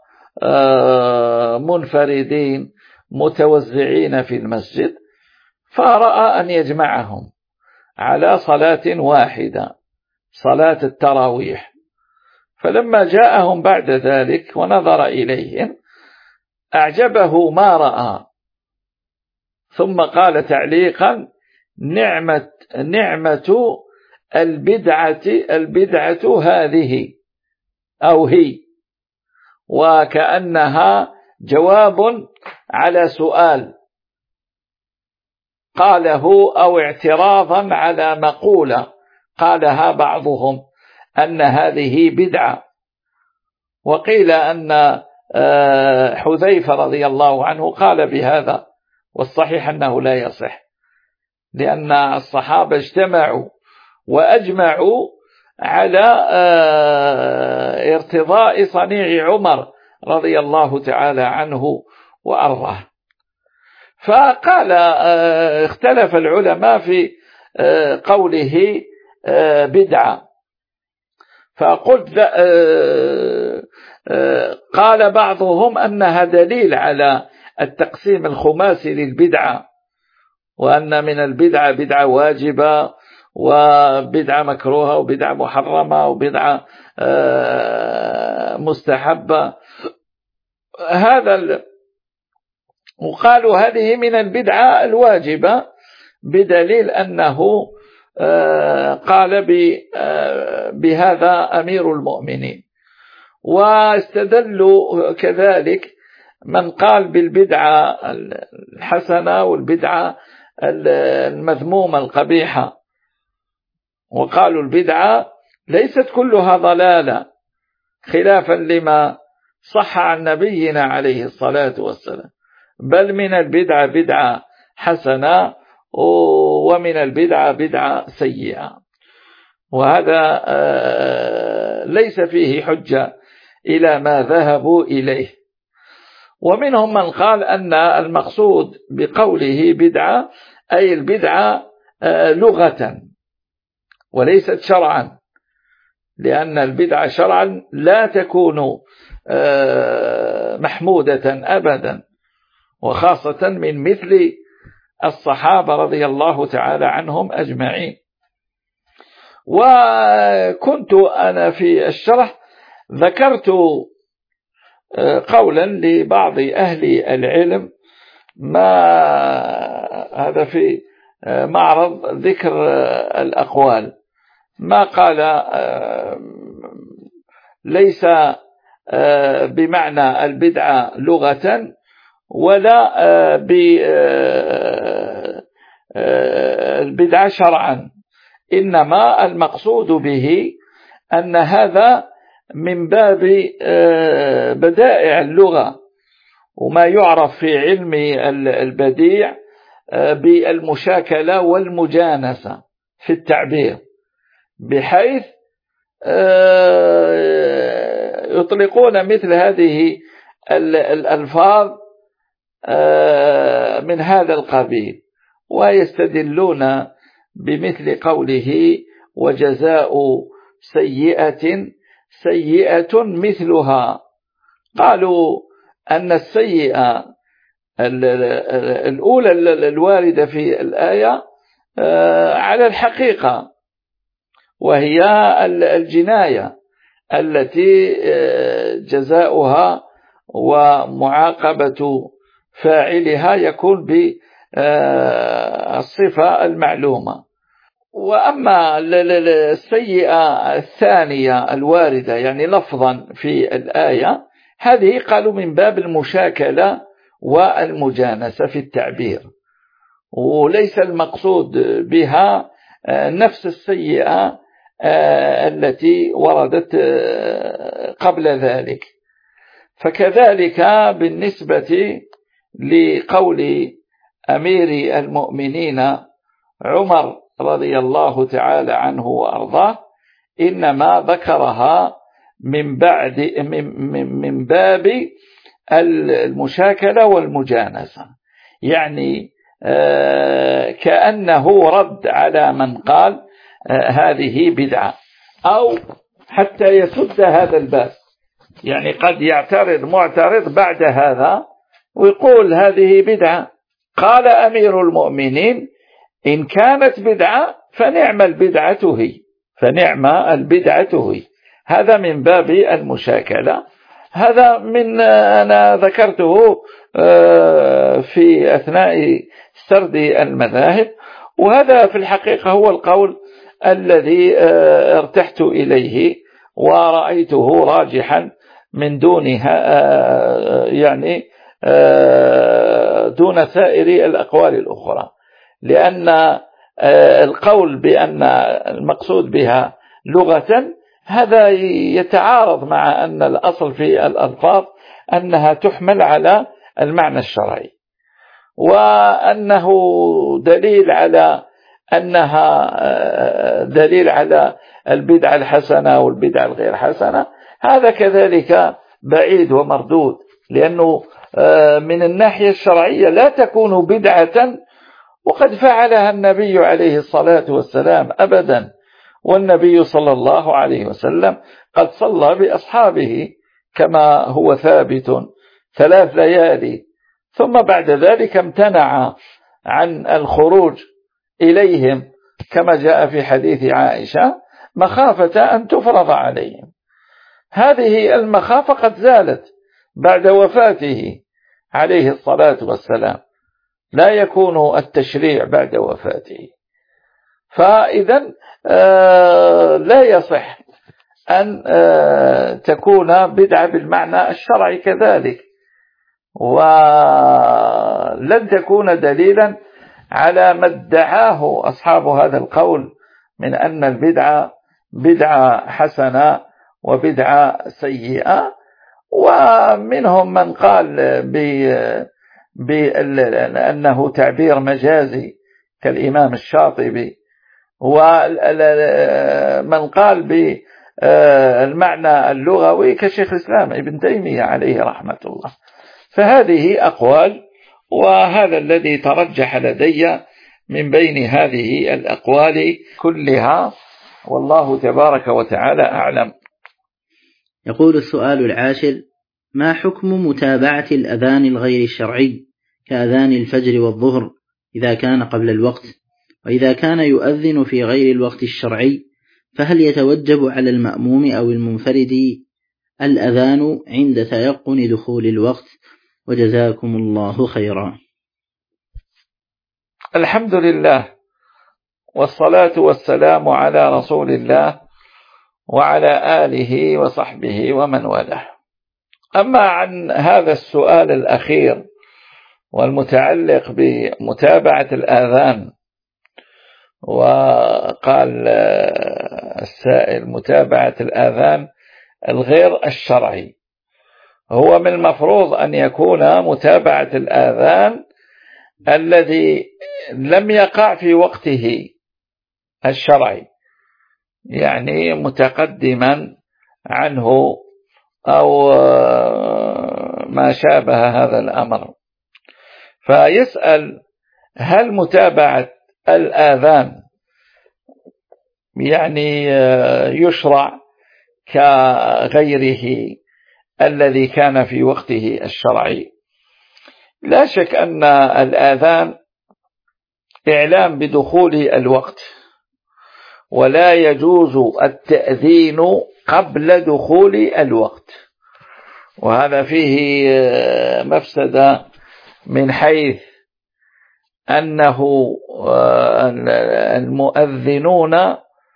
منفردين متوزعين في المسجد، فرأى أن يجمعهم على صلاة واحدة، صلاة التراويح. فلما جاءهم بعد ذلك ونظر إليهم أعجبه ما رأى، ثم قال تعليقا: نعمة نعمة البدعة البدعة هذه أو هي، وكأنها جواب على سؤال قاله أو اعتراضا على مقولة قالها بعضهم أن هذه بدعة. وقيل أن حذيفة رضي الله عنه قال بهذا، والصحيح أنه لا يصح، لأن الصحابة اجتمعوا وأجمعوا على ارتضاء صنيع عمر رضي الله تعالى عنه وأرضاه. فقال اختلف العلماء في قوله بدعة، فقلت قال بعضهم أنها دليل على التقسيم الخماسي للبدعة، وأن من البدعة بدعة واجبة وبدعة مكروهة وبدعة محرمة وبدعة مستحبة. هذا وقالوا هذه من البدعة الواجبة بدليل أنه قال بهذا أمير المؤمنين. واستدلوا كذلك من قال بالبدعة الحسنة والبدعة المذمومة القبيحة، وقالوا البدعة ليست كلها ضلالة، خلافا لما صح عن نبينا عليه الصلاة والسلام، بل من البدعة بدعة حسنة ومن البدعة بدعة سيئة. وهذا ليس فيه حجة إلى ما ذهبوا إليه. ومنهم من قال أن المقصود بقوله بدعة أي البدعة لغة وليست شرعا، لأن البدعة شرعا لا تكون محمودة أبدا، وخاصة من مثل الصحابة رضي الله تعالى عنهم أجمعين. وكنت أنا في الشرح ذكرت قولا لبعض أهل العلم، ما هذا في معرض ذكر الأقوال، ما قال ليس بمعنى البدعة لغة ولا بالبدعة شرعا، إنما المقصود به أن هذا من باب بدائع اللغة وما يعرف في علم البديع بالمشاكلة والمجانسة في التعبير، بحيث يطلقون مثل هذه الألفاظ من هذا القبيل، ويستدلون بمثل قوله وجزاء سيئة سيئة مثلها. قالوا أن السيئة الأولى الواردة في الآية على الحقيقة، وهي الجناية التي جزاؤها ومعاقبة فاعلها يكون بالصفة المعلومة. وأما السيئة الثانية الواردة يعني لفظا في الآية، هذه قالوا من باب المشاكلة والمجانسة في التعبير، وليس المقصود بها نفس السيئة التي وردت قبل ذلك. فكذلك بالنسبة لقول أمير المؤمنين عمر رضي الله تعالى عنه وأرضاه، إنما ذكرها من بعد من باب المشاكلة والمجانسة، يعني كأنه رد على من قال هذه بدعة، أو حتى يسد هذا الباب. يعني قد يعترض معترض بعد هذا ويقول هذه بدعة، قال أمير المؤمنين إن كانت بدعة فنعم البدعة هي، فنعم البدعة هي. هذا من باب المشاكلة، هذا من أنا ذكرته في أثناء سرد المذاهب، وهذا في الحقيقة هو القول الذي ارتحت إليه ورأيته راجحا من دونها، يعني دون سائر الأقوال الأخرى، لأن القول بأن المقصود بها لغة هذا يتعارض مع أن الأصل في الألفاظ أنها تحمل على المعنى الشرعي، وأنه دليل على أنها دليل على البدعة الحسنة والبدعة الغير حسنة، هذا كذلك بعيد ومردود، لأنه من الناحية الشرعية لا تكون بدعة وقد فعلها النبي عليه الصلاة والسلام أبدا، والنبي صلى الله عليه وسلم قد صلى بأصحابه كما هو ثابت ثلاث ليالي، ثم بعد ذلك امتنع عن الخروج إليهم كما جاء في حديث عائشة مخافة أن تفرض عليهم. هذه المخافة قد زالت بعد وفاته عليه الصلاة والسلام، لا يكون التشريع بعد وفاته، فإذا لا يصح أن تكون بدعة بالمعنى الشرعي كذلك، ولن تكون دليلا على ما ادعاه أصحاب هذا القول من أن البدعة بدعة حسنة وبدعة سيئة. ومنهم من قال بأنه تعبير مجازي كالإمام الشاطبي، ومن قال بالمعنى اللغوي كشيخ الإسلام ابن تيمية عليه رحمة الله. فهذه أقوال، وهذا الذي ترجح لدي من بين هذه الأقوال كلها، والله تبارك وتعالى أعلم. يقول السؤال العاشر: ما حكم متابعة الأذان الغير الشرعي كأذان الفجر والظهر إذا كان قبل الوقت؟ وإذا كان يؤذن في غير الوقت الشرعي فهل يتوجب على المأموم أو المنفرد الأذان عند تيقن دخول الوقت؟ وجزاكم الله خيرا. الحمد لله، والصلاة والسلام على رسول الله وعلى آله وصحبه ومن والاه. أما عن هذا السؤال الأخير والمتعلق بمتابعة الآذان، وقال السائل متابعة الآذان الغير الشرعي، هو من المفروض أن يكون متابعة الآذان الذي لم يقع في وقته الشرعي، يعني متقدما عنه أو ما شابه هذا الأمر. فيسأل: هل متابعة الآذان يعني يشرع كغيره الذي كان في وقته الشرعي؟ لا شك أن الآذان إعلام بدخول الوقت، ولا يجوز التأذين قبل دخول الوقت، وهذا فيه مفسدة من حيث أنه المؤذنون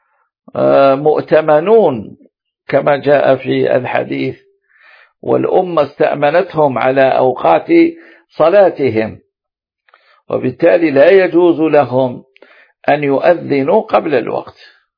مؤتمنون كما جاء في الحديث، والأمة استأمنتهم على أوقات صلاتهم، وبالتالي لا يجوز لهم أن يؤذنوا قبل الوقت.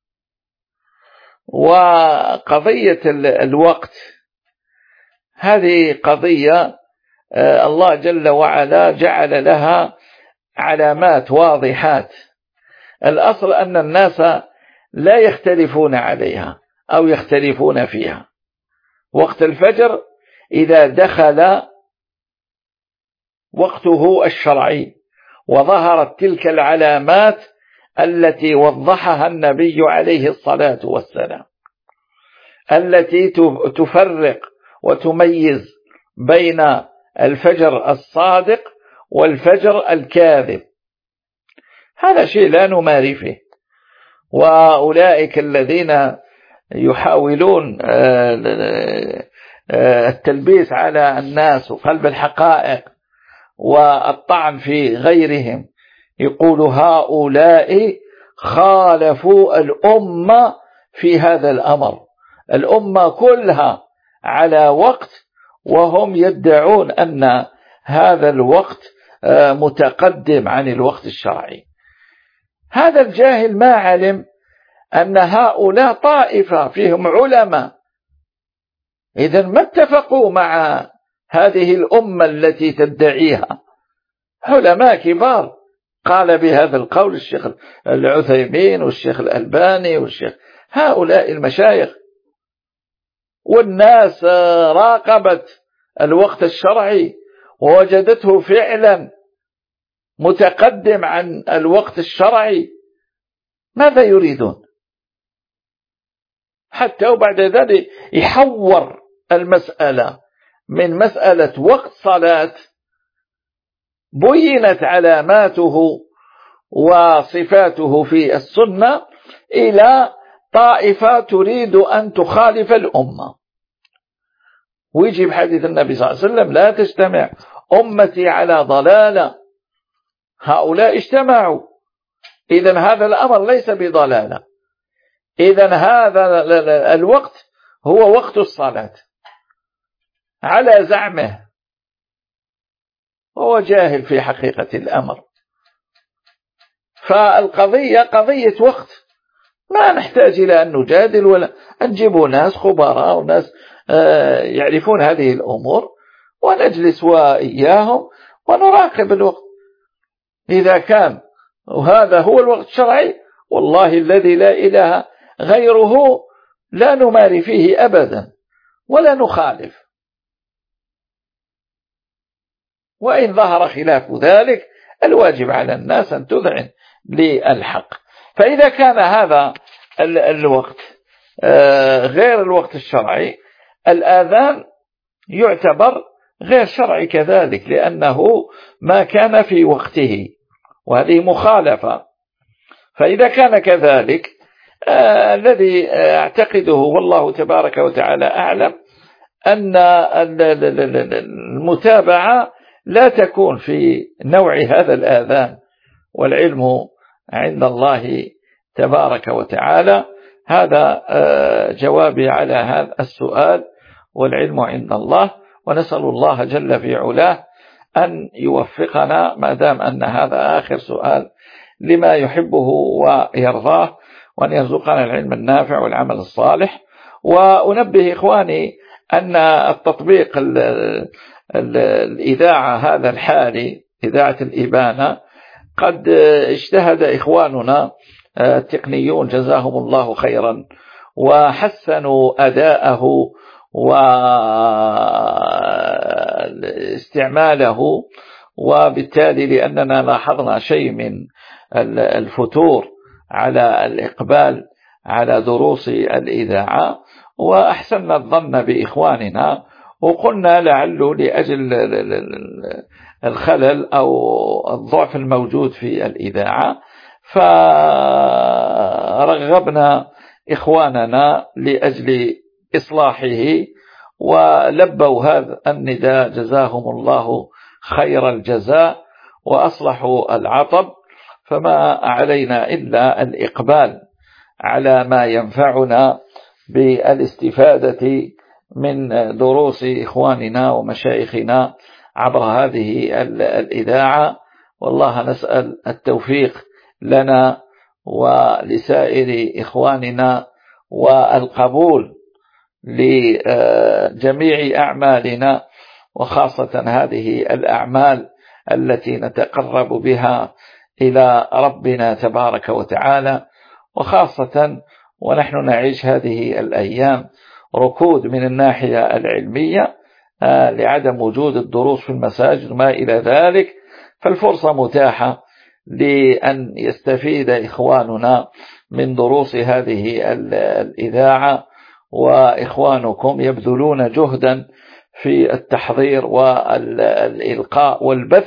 وقضية الوقت هذه قضية الله جل وعلا جعل لها علامات واضحات، الأصل أن الناس لا يختلفون عليها أو يختلفون فيها. وقت الفجر إذا دخل وقته الشرعي وظهرت تلك العلامات التي وضحها النبي عليه الصلاة والسلام، التي تفرق وتميز بين الفجر الصادق والفجر الكاذب، هذا شيء لا نماري فيه. وأولئك الذين يحاولون التلبيس على الناس وقلب الحقائق والطعن في غيرهم، يقول هؤلاء خالفوا الأمة في هذا الأمر، الأمة كلها على وقت وهم يدعون أن هذا الوقت متقدم عن الوقت الشرعي. هذا الجاهل ما علم أن هؤلاء طائفة فيهم علماء، إذن ما اتفقوا مع هذه الأمة التي تدعيها، علماء كبار قال بهذا القول الشيخ العثيمين والشيخ الألباني والشيخ، هؤلاء المشايخ، والناس راقبت الوقت الشرعي ووجدته فعلا متقدم عن الوقت الشرعي، ماذا يريدون؟ حتى وبعد ذلك يحور المسألة من مسألة وقت صلاة بينت علاماته وصفاته في السنة إلى طائفة تريد أن تخالف الأمة، ويجي بحديث النبي صلى الله عليه وسلم: لا تجتمع أمتي على ضلالة. هؤلاء اجتمعوا، إذن هذا الأمر ليس بضلالة، إذن هذا الوقت هو وقت الصلاة على زعمه، هو جاهل في حقيقة الأمر. فالقضية قضية وقت، ما نحتاج إلى أن نجادل ولا نجيب ناس خبراء وناس يعرفون هذه الأمور ونجلس وإياهم ونراقب الوقت. إذا كان وهذا هو الوقت الشرعي، والله الذي لا إله غيره لا نماري فيه أبدا ولا نخالف. وإن ظهر خلاف ذلك الواجب على الناس أن تذعن للحق. فإذا كان هذا الوقت غير الوقت الشرعي الآذان يعتبر غير شرعي كذلك، لأنه ما كان في وقته، وهذه مخالفة. فإذا كان كذلك آه الذي أعتقده والله تبارك وتعالى أعلم أن المتابعة لا تكون في نوع هذا الآذان، والعلم عند الله تبارك وتعالى. هذا آه جوابي على هذا السؤال، والعلم عند الله، ونسأل الله جل في علاه أن يوفقنا ما دام أن هذا آخر سؤال لما يحبه ويرضاه، وأن يرزقنا العلم النافع والعمل الصالح. وأنبه إخواني أن التطبيق ال ال الإذاعة هذا الحالي، إذاعة الإبانة، قد اجتهد إخواننا التقنيون جزاهم الله خيرا وحسنوا أداءه واستعماله، وبالتالي لأننا لاحظنا شيء من الفتور على الإقبال على دروس الإذاعة، وأحسننا الظن بإخواننا، وقلنا لعله لأجل الخلل أو الضعف الموجود في الإذاعة فرغبنا إخواننا لأجل إصلاحه، ولبوا هذا النداء جزاهم الله خير الجزاء وأصلحوا العطب. فما علينا إلا الإقبال على ما ينفعنا بالاستفادة من دروس إخواننا ومشايخنا عبر هذه الإذاعة. والله نسأل التوفيق لنا ولسائر إخواننا والقبول لجميع أعمالنا، وخاصة هذه الأعمال التي نتقرب بها إلى ربنا تبارك وتعالى، وخاصة ونحن نعيش هذه الأيام ركود من الناحية العلمية لعدم وجود الدروس في المساجد وما إلى ذلك، فالفرصة متاحة لأن يستفيد إخواننا من دروس هذه الإذاعة، وإخوانكم يبذلون جهدا في التحضير والإلقاء والبث،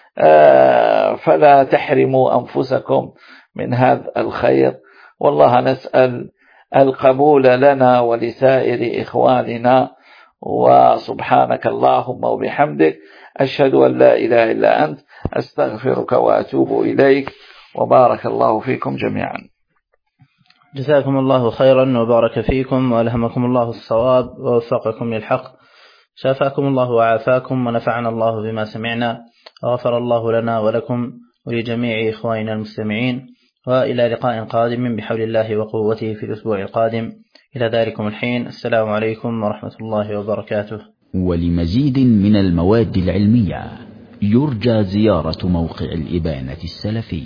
فلا تحرموا أنفسكم من هذا الخير. والله نسأل القبول لنا ولسائر إخواننا، وسبحانك اللهم وبحمدك أشهد أن لا إله إلا أنت أستغفرك وأتوب إليك، وبارك الله فيكم جميعا. جزاكم الله خيرا وبارك فيكم وألهمكم الله الصواب ووفقكم للحق، شافاكم الله وعافاكم ونفعنا الله بما سمعنا، وغفر الله لنا ولكم ولجميع إخواننا المستمعين، وإلى لقاء قادم بحول الله وقوته في الأسبوع القادم. إلى ذلكم الحين، السلام عليكم ورحمة الله وبركاته. ولمزيد من المواد العلمية يرجى زيارة موقع الإبانة السلفي.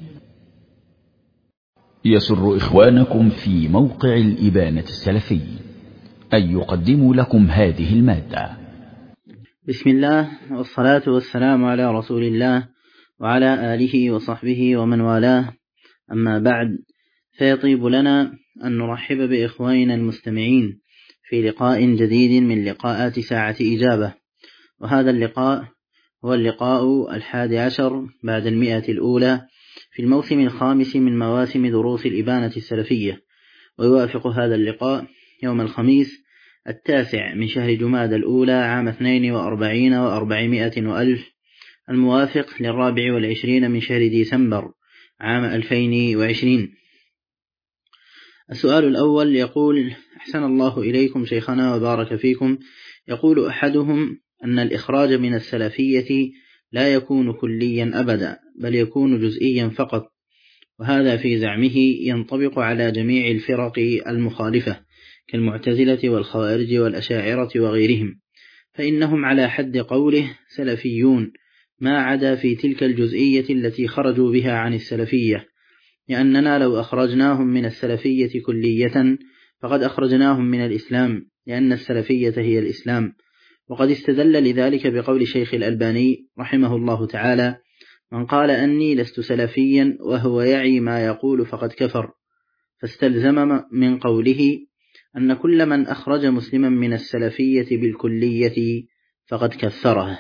يسر إخوانكم في موقع الإبانة السلفي أن يقدموا لكم هذه المادة. بسم الله والصلاة والسلام على رسول الله وعلى آله وصحبه ومن والاه، أما بعد، فيطيب لنا أن نرحب بإخواننا المستمعين في لقاء جديد من لقاءات ساعة إجابة. وهذا اللقاء هو اللقاء الحادي عشر بعد المئة الأولى في الموسم الخامس من مواسم دروس الإبانة السلفية، ويوافق هذا اللقاء يوم الخميس التاسع من شهر جماد الأولى عام اثنين وأربعين وأربعمائة وألف، الموافق للرابع والعشرين من شهر ديسمبر عام ألفين وعشرين. السؤال الأول يقول: أحسن الله إليكم شيخنا وبارك فيكم. يقول أحدهم أن الإخراج من السلفية لا يكون كليا أبدا، بل يكون جزئيا فقط، وهذا في زعمه ينطبق على جميع الفرق المخالفة كالمعتزلة والخوارج والأشاعرة وغيرهم، فإنهم على حد قوله سلفيون ما عدا في تلك الجزئية التي خرجوا بها عن السلفية، لأننا لو أخرجناهم من السلفية كلية فقد أخرجناهم من الإسلام، لأن السلفية هي الإسلام، وقد استدل لذلك بقول شيخ الألباني رحمه الله تعالى: من قال أني لست سلفيا وهو يعي ما يقول فقد كفر، فاستلزم من قوله أن كل من أخرج مسلما من السلفية بالكلية فقد كفره.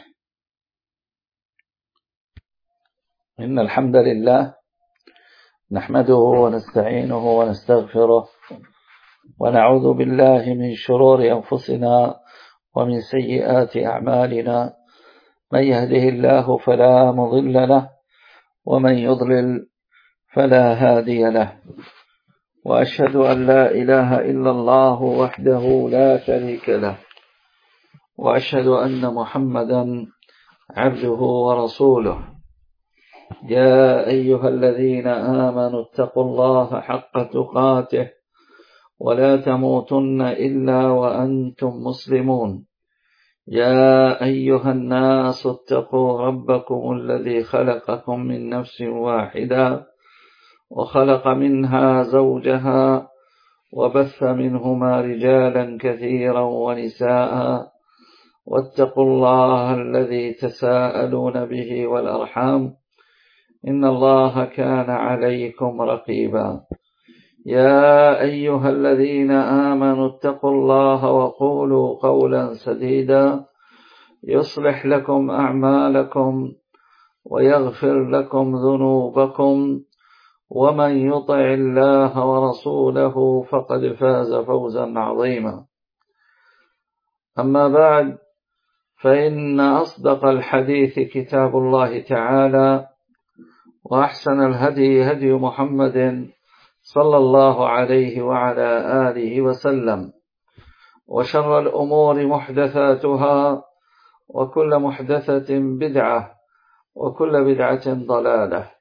إن الحمد لله نحمده ونستعينه ونستغفره ونعوذ بالله من شرور أنفسنا ومن سيئات أعمالنا، من يهده الله فلا مضل له ومن يضلل فلا هادي له، وأشهد أن لا إله إلا الله وحده لا شريك له، وأشهد أن محمدا عبده ورسوله. يا أيها الذين آمنوا اتقوا الله حق تقاته ولا تموتن إلا وأنتم مسلمون. يا أيها الناس اتقوا ربكم الذي خلقكم من نفس واحدة وخلق منها زوجها وبث منهما رجالا كثيرا ونساء، واتقوا الله الذي تساءلون به والأرحام إن الله كان عليكم رقيبا. يا أيها الذين آمنوا اتقوا الله وقولوا قولا سديدا يصلح لكم أعمالكم ويغفر لكم ذنوبكم، ومن يطع الله ورسوله فقد فاز فوزا عظيما. أما بعد، فإن أصدق الحديث كتاب الله تعالى، وأحسن الهدي هدي محمد صلى الله عليه وعلى آله وسلم، وشر الأمور محدثاتها، وكل محدثة بدعة، وكل بدعة ضلالة.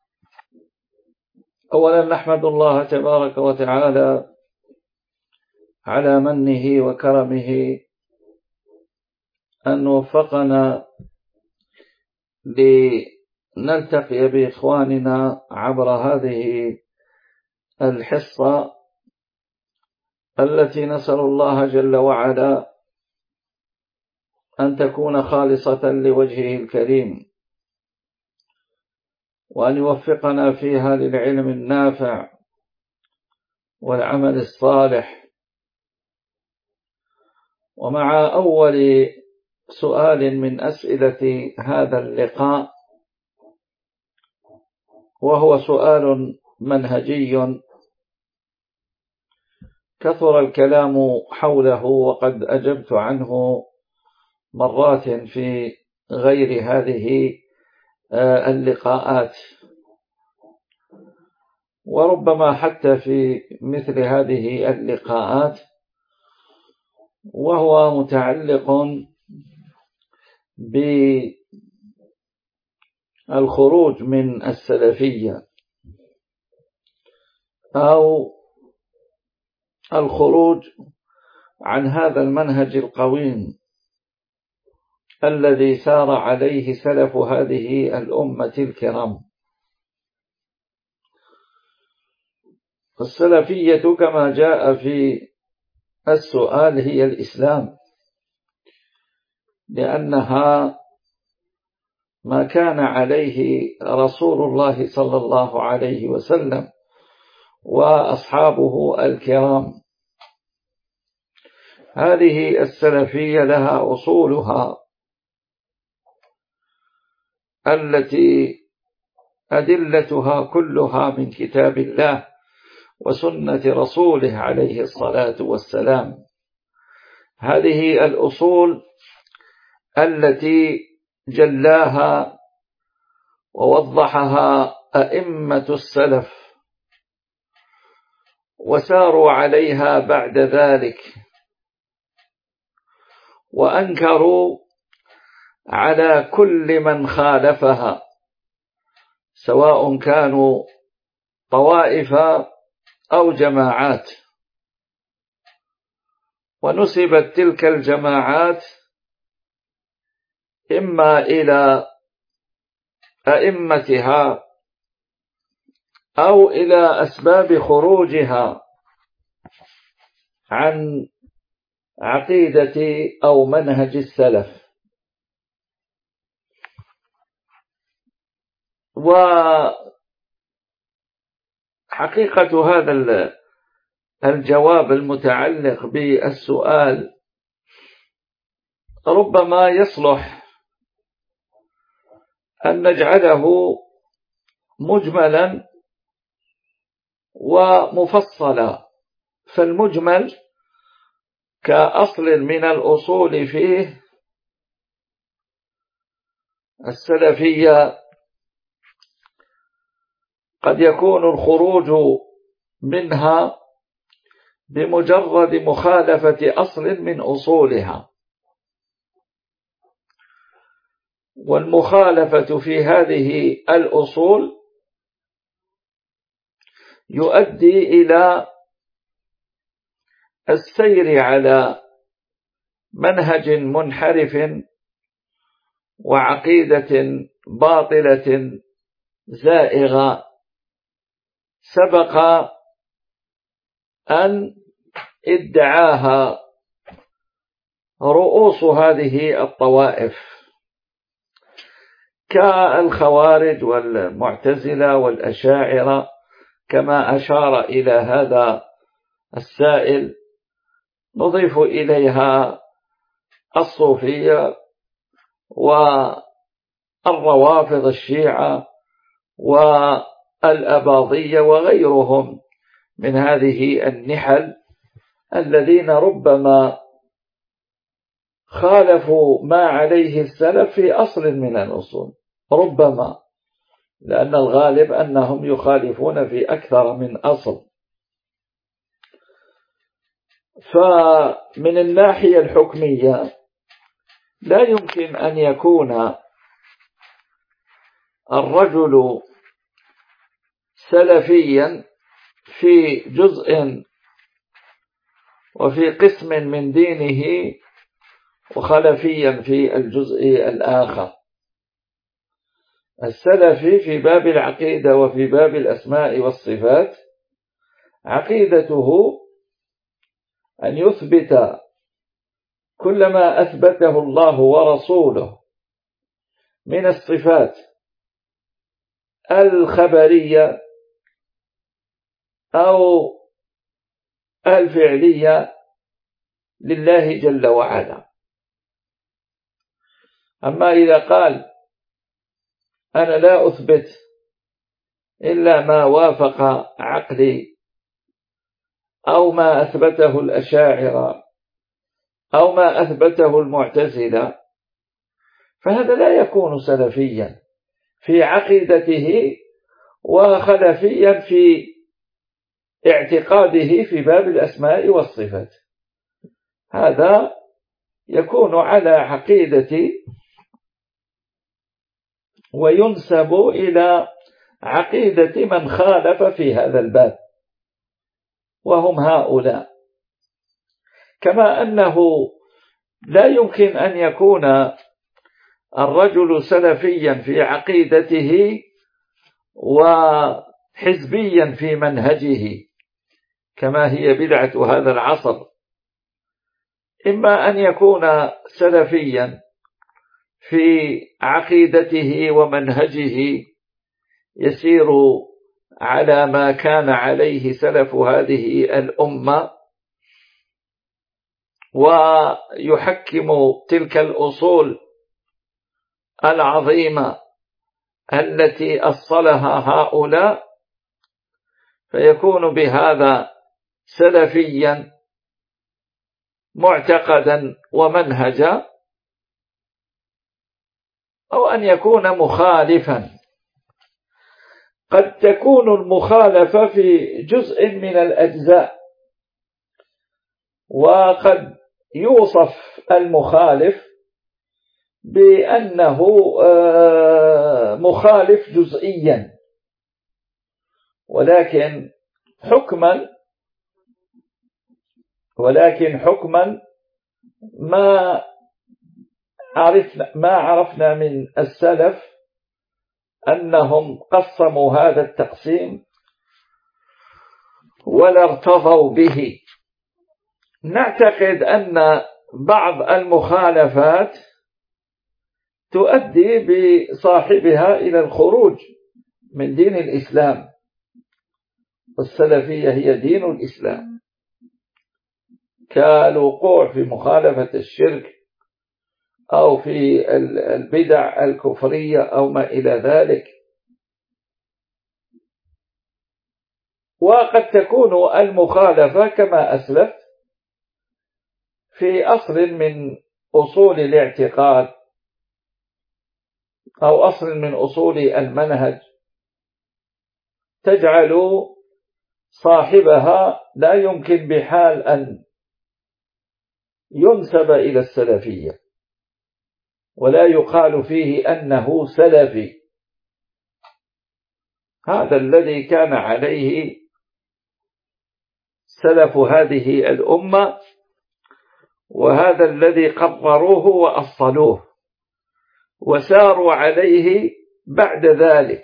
أولا نحمد الله تبارك وتعالى على منه وكرمه أن وفقنا لنلتقي بإخواننا عبر هذه الحصة التي نسأل الله جل وعلا أن تكون خالصة لوجهه الكريم، وأن يوفقنا فيها للعلم النافع والعمل الصالح. ومع أول سؤال من أسئلة هذا اللقاء، وهو سؤال منهجي كثر الكلام حوله وقد أجبت عنه مرات في غير هذه اللقاءات، وربما حتى في مثل هذه اللقاءات، وهو متعلق بالخروج من السلفية أو الخروج عن هذا المنهج القويم الذي سار عليه سلف هذه الأمة الكرام. السلفية كما جاء في السؤال هي الإسلام، لأنها ما كان عليه رسول الله صلى الله عليه وسلم وأصحابه الكرام. هذه السلفية لها أصولها التي أدلتها كلها من كتاب الله وسنة رسوله عليه الصلاة والسلام. هذه الأصول التي جلاها ووضحها أئمة السلف وساروا عليها بعد ذلك، وأنكروا على كل من خالفها، سواء كانوا طوائف أو جماعات. ونسبت تلك الجماعات إما إلى أئمتها أو إلى أسباب خروجها عن عقيدة أو منهج السلف. وحقيقة هذا الجواب المتعلق بالسؤال ربما يصلح أن نجعله مجملا ومفصلا. فالمجمل كأصل من الأصول فيه السلفية قد يكون الخروج منها بمجرد مخالفة أصل من أصولها، والمخالفة في هذه الأصول يؤدي إلى السير على منهج منحرف وعقيدة باطلة زائغة سبق أن ادعاها رؤوس هذه الطوائف كالخوارج والمعتزلة والأشاعرة، كما أشار إلى هذا السائل. نضيف إليها الصوفية والروافض الشيعة والأباضية وغيرهم من هذه النحل الذين ربما خالفوا ما عليه السلف في أصل من الأصول، ربما، لأن الغالب أنهم يخالفون في أكثر من أصل. فمن الناحية الحكمية لا يمكن أن يكون الرجل سلفيا في جزء وفي قسم من دينه وخلفيا في الجزء الآخر. السلفي في باب العقيدة وفي باب الأسماء والصفات عقيدته أن يثبت كل ما أثبته الله ورسوله من الصفات الخبرية أو الفعلية لله جل وعلا. أما إذا قال أنا لا أثبت إلا ما وافق عقلي أو ما أثبته الأشاعرة أو ما أثبته المعتزلة، فهذا لا يكون سلفيا في عقيدته وخلفيا في اعتقاده في باب الأسماء والصفات. هذا يكون على عقيدة وينسب إلى عقيدة من خالف في هذا الباب، وهم هؤلاء. كما أنه لا يمكن أن يكون الرجل سلفيا في عقيدته وحزبيا في منهجه كما هي بدعة هذا العصر. إما أن يكون سلفيا في عقيدته ومنهجه يسير على ما كان عليه سلف هذه الأمة ويحكم تلك الأصول العظيمة التي أصلها هؤلاء، فيكون بهذا سلفيا معتقدا ومنهجا، أو أن يكون مخالفا. قد تكون المخالفة في جزء من الأجزاء، وقد يوصف المخالف بأنه مخالف جزئيا، ولكن حكما ولكن حكما ما عرفنا ما عرفنا من السلف أنهم قسموا هذا التقسيم ولا ارتضوا به، نعتقد أن بعض المخالفات تؤدي بصاحبها إلى الخروج من دين الإسلام، والسلفية هي دين الإسلام، كالوقوع في مخالفة الشرك أو في البدع الكفرية أو ما إلى ذلك. وقد تكون المخالفة كما أسلفت في أصل من أصول الاعتقاد أو أصل من أصول المنهج تجعل صاحبها لا يمكن بحال أن ينسب إلى السلفية ولا يقال فيه أنه سلفي. هذا الذي كان عليه سلف هذه الأمة، وهذا الذي قرروه وأصلوه وساروا عليه بعد ذلك،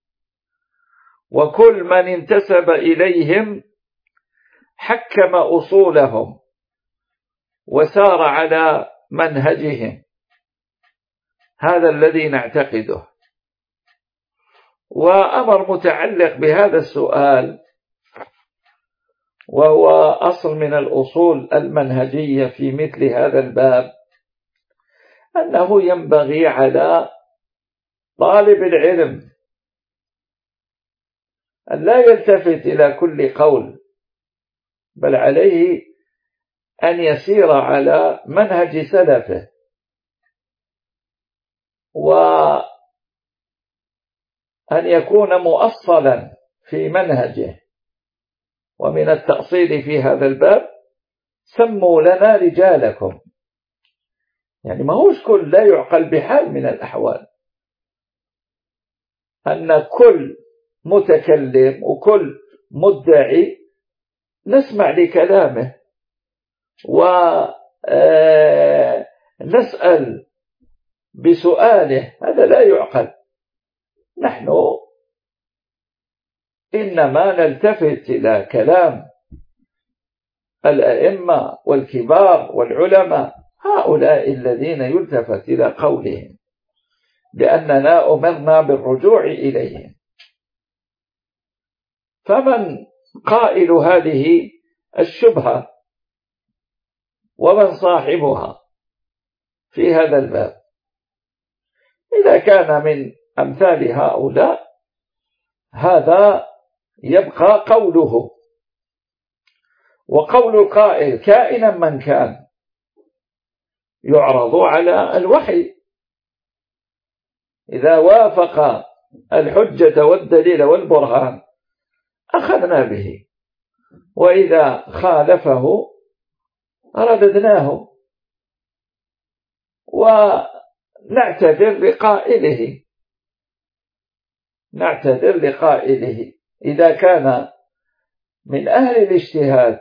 وكل من انتسب إليهم حكم أصولهم وسار على منهجهم. هذا الذي نعتقده. وأمر متعلق بهذا السؤال، وهو أصل من الأصول المنهجية في مثل هذا الباب، أنه ينبغي على طالب العلم أن لا يلتفت إلى كل قول، بل عليه أن يسير على منهج سلفه، وأن يكون مؤصلا في منهجه. ومن التأصيل في هذا الباب سموا لنا رجالكم، يعني ما هوش كل لا يعقل بحال من الأحوال أن كل متكلم وكل مدعي نسمع لكلامه ونسأل بسؤاله، هذا لا يعقل. نحن إنما نلتفت إلى كلام الأئمة والكبار والعلماء، هؤلاء الذين يلتفت إلى قولهم، لأننا أمرنا بالرجوع إليهم. فمن قائل هذه الشبهة ومن صاحبها في هذا الباب، إذا كان من أمثال هؤلاء، هذا يبقى قوله، وقول القائل كائنا من كان يعرض على الوحي. إذا وافق الحجة والدليل والبرهان أخذنا به، وإذا خالفه رددناه ونعتذر لقائله نعتذر لقائله إذا كان من أهل الاجتهاد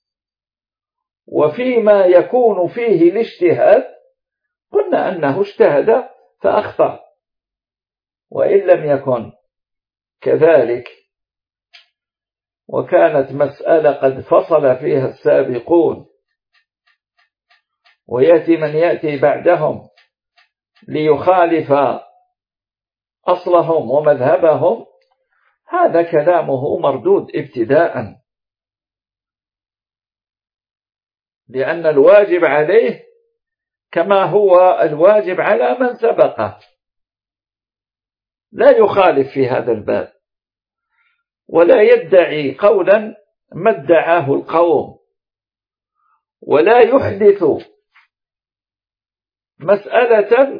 وفيما يكون فيه الاجتهاد قلنا أنه اجتهد فأخطأ. وإن لم يكن كذلك وكانت مسألة قد فصل فيها السابقون ويأتي من يأتي بعدهم ليخالف أصلهم ومذهبهم، هذا كلامه مردود ابتداء، لأن الواجب عليه كما هو الواجب على من سبقه، لا يخالف في هذا الباب ولا يدعي قولا ما ادعاه القوم، ولا يحدث مسألة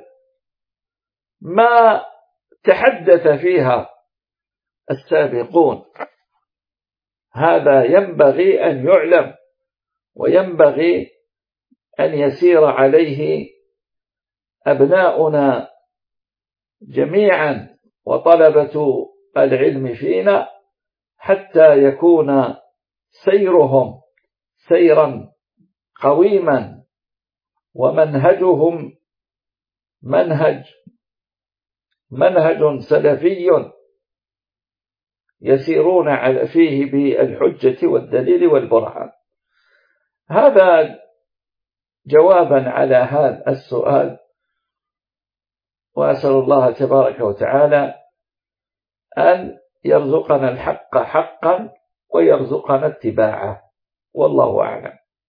ما تحدث فيها السابقون. هذا ينبغي أن يعلم، وينبغي أن يسير عليه أبناؤنا جميعا وطلبة العلم فينا، حتى يكون سيرهم سيرا قويما ومنهجهم منهج منهج سلفي يسيرون فيه بالحجة والدليل والبرهان. هذا جوابا على هذا السؤال، وأسأل الله تبارك وتعالى أن يرزقنا الحق حقا ويرزقنا اتباعه، والله أعلم.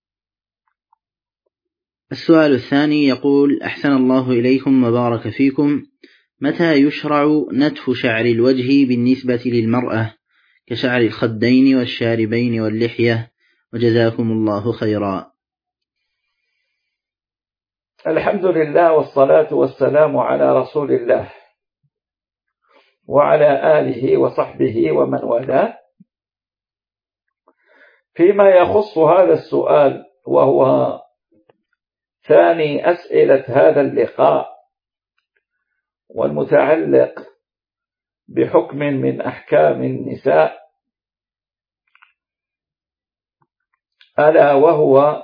السؤال الثاني يقول: أحسن الله إليكم وبارك فيكم، متى يشرع نتف شعر الوجه بالنسبة للمرأة كشعر الخدين والشاربين واللحية؟ وجزاكم الله خيرا. الحمد لله والصلاة والسلام على رسول الله وعلى آله وصحبه ومن والاه. فيما يخص هذا السؤال، وهو ثاني أسئلة هذا اللقاء والمتعلق بحكم من أحكام النساء، ألا وهو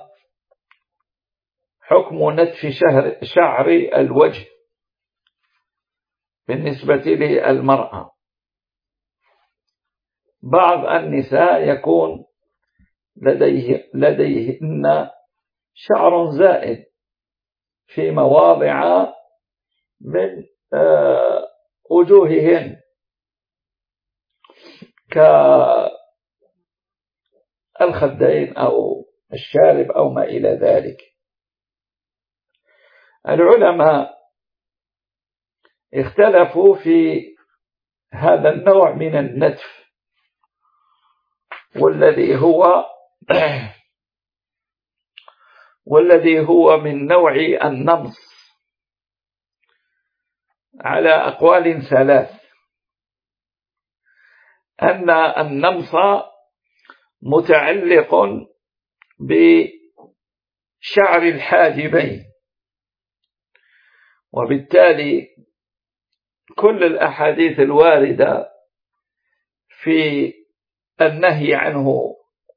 حكم نتف شعر الوجه بالنسبة للمرأة. بعض النساء يكون لديه لديهن شعر زائد في مواضع من وجوههن كالخدين أو الشارب أو ما إلى ذلك. العلماء اختلفوا في هذا النوع من النتف، والذي هو والذي هو من نوع النمص، على أقوال ثلاث: أن النمص متعلق بشعر الحاجبين، وبالتالي كل الأحاديث الواردة في النهي عنه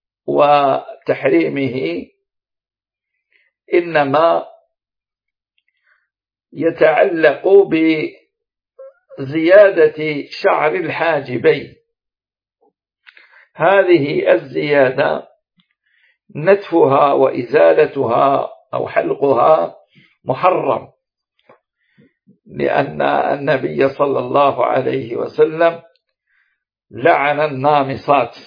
وتحريمه إنما يتعلق بزيادة شعر الحاجبين. هذه الزيادة نتفها وإزالتها أو حلقها محرم، لأن النبي صلى الله عليه وسلم لعن النامصات،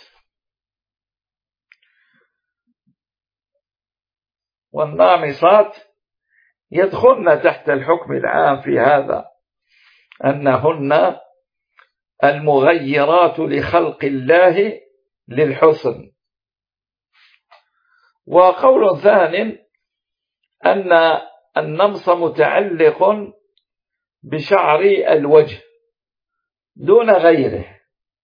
والنامصات يدخلن تحت الحكم العام في هذا، أنهن المغيرات لخلق الله للحسن. وقول ثاني أن النمص متعلق بشعر الوجه دون غيره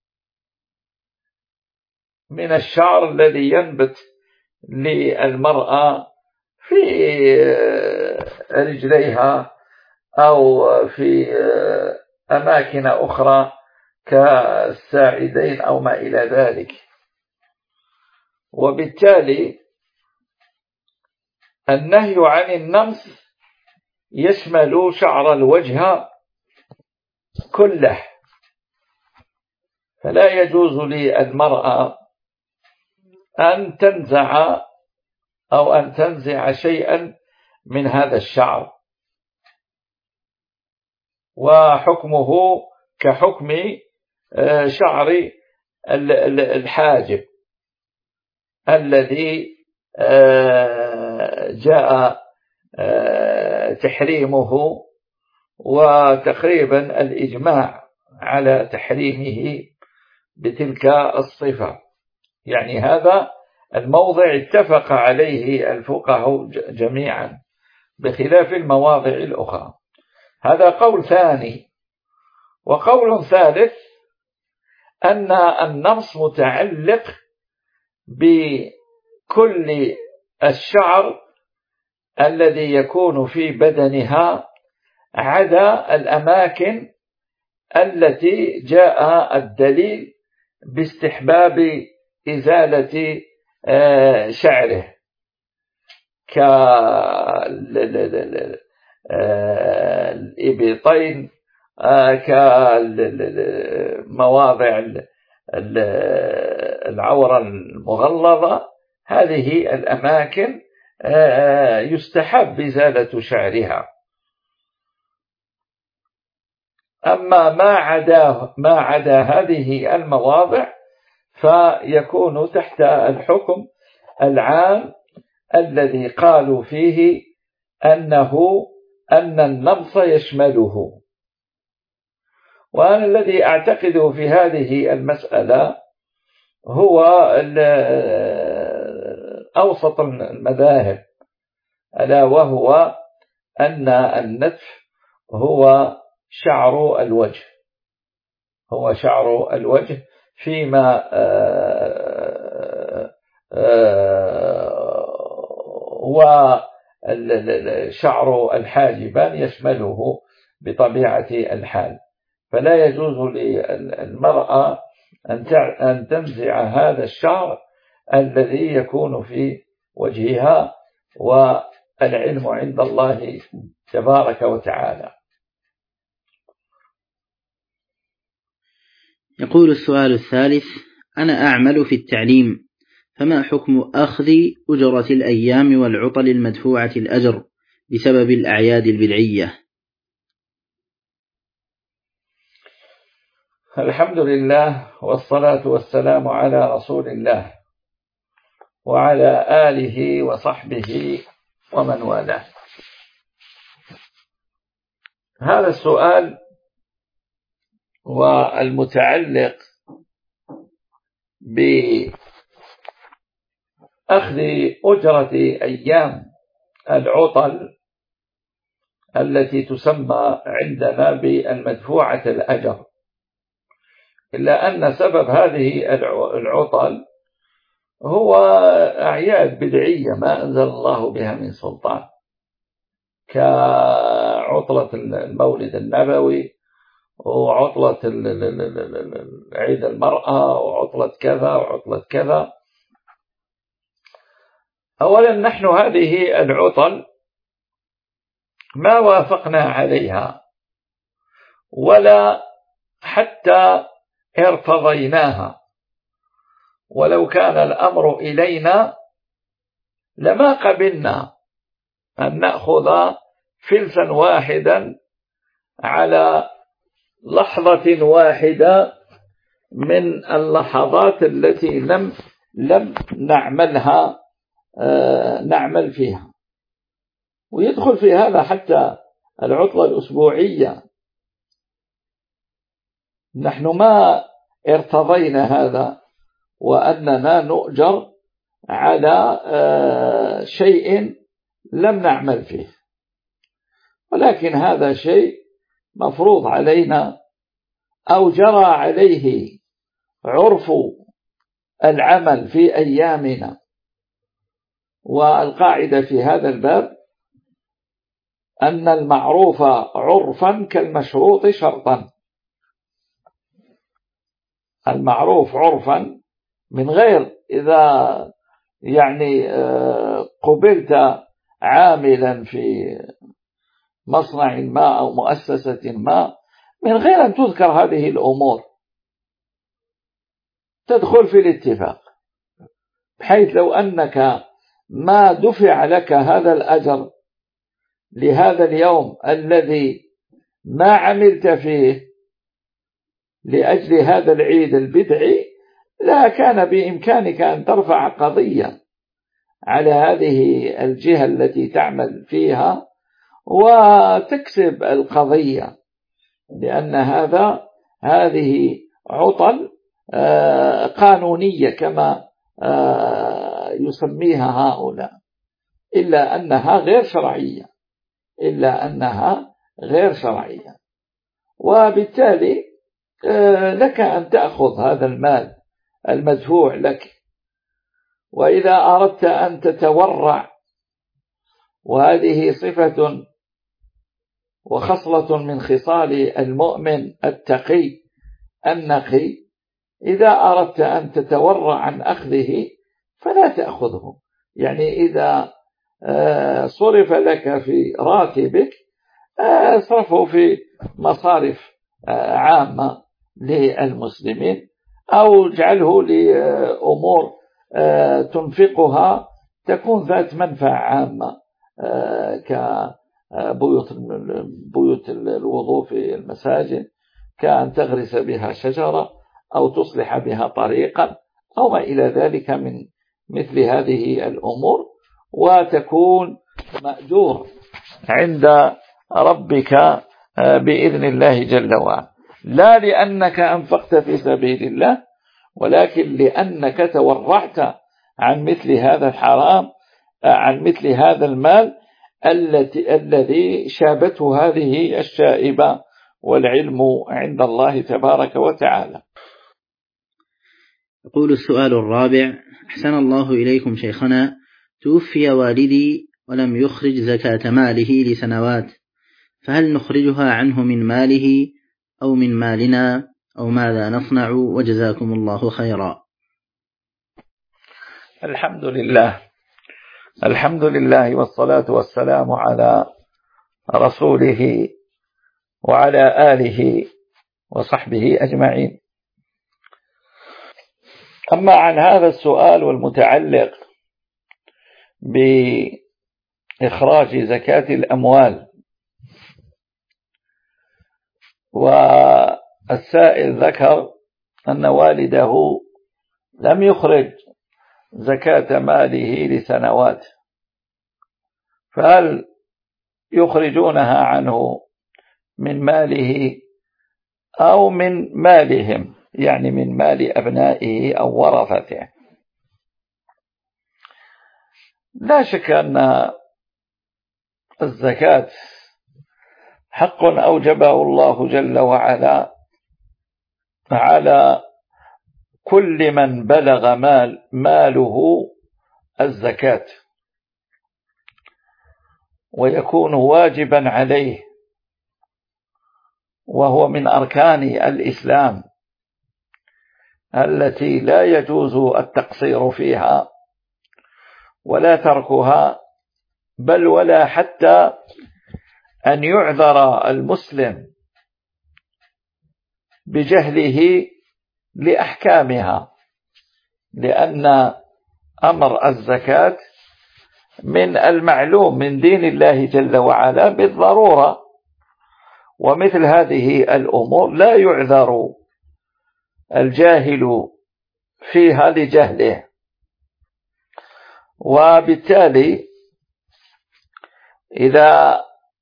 من الشعر الذي ينبت للمرأة في رجليها أو في أماكن أخرى كالساعدين أو ما إلى ذلك. وبالتالي النهي عن النمص يشمل شعر الوجه كله، فلا يجوز للمرأة أن تنزع أو أن تنزع شيئا من هذا الشعر، وحكمه كحكم شعر الحاجب الذي جاء تحريمه وتقريبا الإجماع على تحريمه بتلك الصفة. يعني هذا الموضع اتفق عليه الفقهاء جميعا بخلاف المواضع الأخرى. هذا قول ثاني. وقول ثالث أن النمص متعلق بكل الشعر الذي يكون في بدنها عدا الأماكن التي جاء الدليل باستحباب إزالة شعره، كالإبطين، كمواضع العورة المغلظة، هذه الأماكن يستحب إزالة شعرها. أما ما عدا ما عدا هذه المواضع فيكون تحت الحكم العام الذي قالوا فيه أنه أن النمص يشمله. وأنا الذي أعتقده في هذه المسألة هو أوسط المذاهب، ألا وهو أن النتف هو شعر الوجه، هو شعر الوجه فيما وشعر الحاجبان يشمله بطبيعة الحال. فلا يجوز للمرأة أن تنزع هذا الشعر الذي يكون في وجهها، والعلم عند الله تبارك وتعالى. يقول السؤال الثالث: أنا أعمل في التعليم، فما حكم أخذ أجرة الأيام والعطل المدفوعة الأجر بسبب الأعياد البدعية؟ الحمد لله والصلاة والسلام على رسول الله وعلى آله وصحبه ومن والاه. هذا السؤال والمتعلق بأخذ أجرة أيام العطل التي تسمى عندنا بالمدفوعة الأجر، إلا أن سبب هذه العطل هو أعياد بدعية ما أنزل الله بها من سلطان، كعطلة المولد النبوي وعطلة عيد المرأة وعطلة كذا وعطلة كذا. أولا نحن هذه العطل ما وافقنا عليها ولا حتى ارتضيناها، ولو كان الأمر إلينا لما قبلنا أن نأخذ فلسا واحدا على لحظة واحدة من اللحظات التي لم لم نعملها آه نعمل فيها. ويدخل في هذا حتى العطلة الأسبوعية، نحن ما ارتضينا هذا وأننا نؤجر على آه شيء لم نعمل فيه، ولكن هذا شيء مفروض علينا أو جرى عليه عرف العمل في أيامنا. والقاعدة في هذا الباب أن المعروف عرفا كالمشروط شرطا. المعروف عرفا من غير إذا يعني قبلت عاملا في مصنع ما أو مؤسسة ما من غير أن تذكر هذه الأمور تدخل في الاتفاق، بحيث لو أنك ما دفع لك هذا الأجر لهذا اليوم الذي ما عملت فيه لأجل هذا العيد البدعي، لا كان بإمكانك أن ترفع قضية على هذه الجهة التي تعمل فيها وتكسب القضية، لأن هذا هذه عطل قانونية كما يسميها هؤلاء، إلا أنها غير شرعية إلا أنها غير شرعية. وبالتالي لك أن تأخذ هذا المال المدفوع لك، وإذا أردت أن تتورع، وهذه صفة وخصلة من خصال المؤمن التقي النقي، إذا أردت أن تتورع عن أخذه فلا تأخذه. يعني إذا صرف لك في راتبك اصرفه في مصارف عامة للمسلمين، أو اجعله لأمور تنفقها تكون ذات منفعة عامة كبيوت بيوت الوضوء في المساجد، كأن تغرس بها شجرة أو تصلح بها طريقا أو ما إلى ذلك من مثل هذه الأمور، وتكون مأجور عند ربك بإذن الله جل وعلا، لا لأنك أنفقت في سبيل الله، ولكن لأنك تورعت عن مثل هذا الحرام، عن مثل هذا المال التي الذي شابته هذه الشائبة، والعلم عند الله تبارك وتعالى. يقول السؤال الرابع: أحسن الله إليكم شيخنا، توفي والدي ولم يخرج زكاة ماله لسنوات، فهل نخرجها عنه من ماله أو من مالنا أو ماذا نصنع؟ وجزاكم الله خيرا. الحمد لله الحمد لله والصلاة والسلام على رسوله وعلى آله وصحبه أجمعين. أما عن هذا السؤال والمتعلق بإخراج زكاة الأموال، والسائل ذكر أن والده لم يخرج زكاة ماله لسنوات، فهل يخرجونها عنه من ماله أو من مالهم، يعني من مال أبنائه أو ورثته؟ لا شك أن الزكاة حق أوجبه الله جل وعلا على كل من بلغ مال ماله الزكاة، ويكون واجبا عليه، وهو من أركان الإسلام التي لا يجوز التقصير فيها ولا تركها، بل ولا حتى أن يعذر المسلم بجهله لأحكامها، لأن أمر الزكاة من المعلوم من دين الله جل وعلا بالضرورة، ومثل هذه الأمور لا يعذر الجاهل فيها لجهله. وبالتالي إذا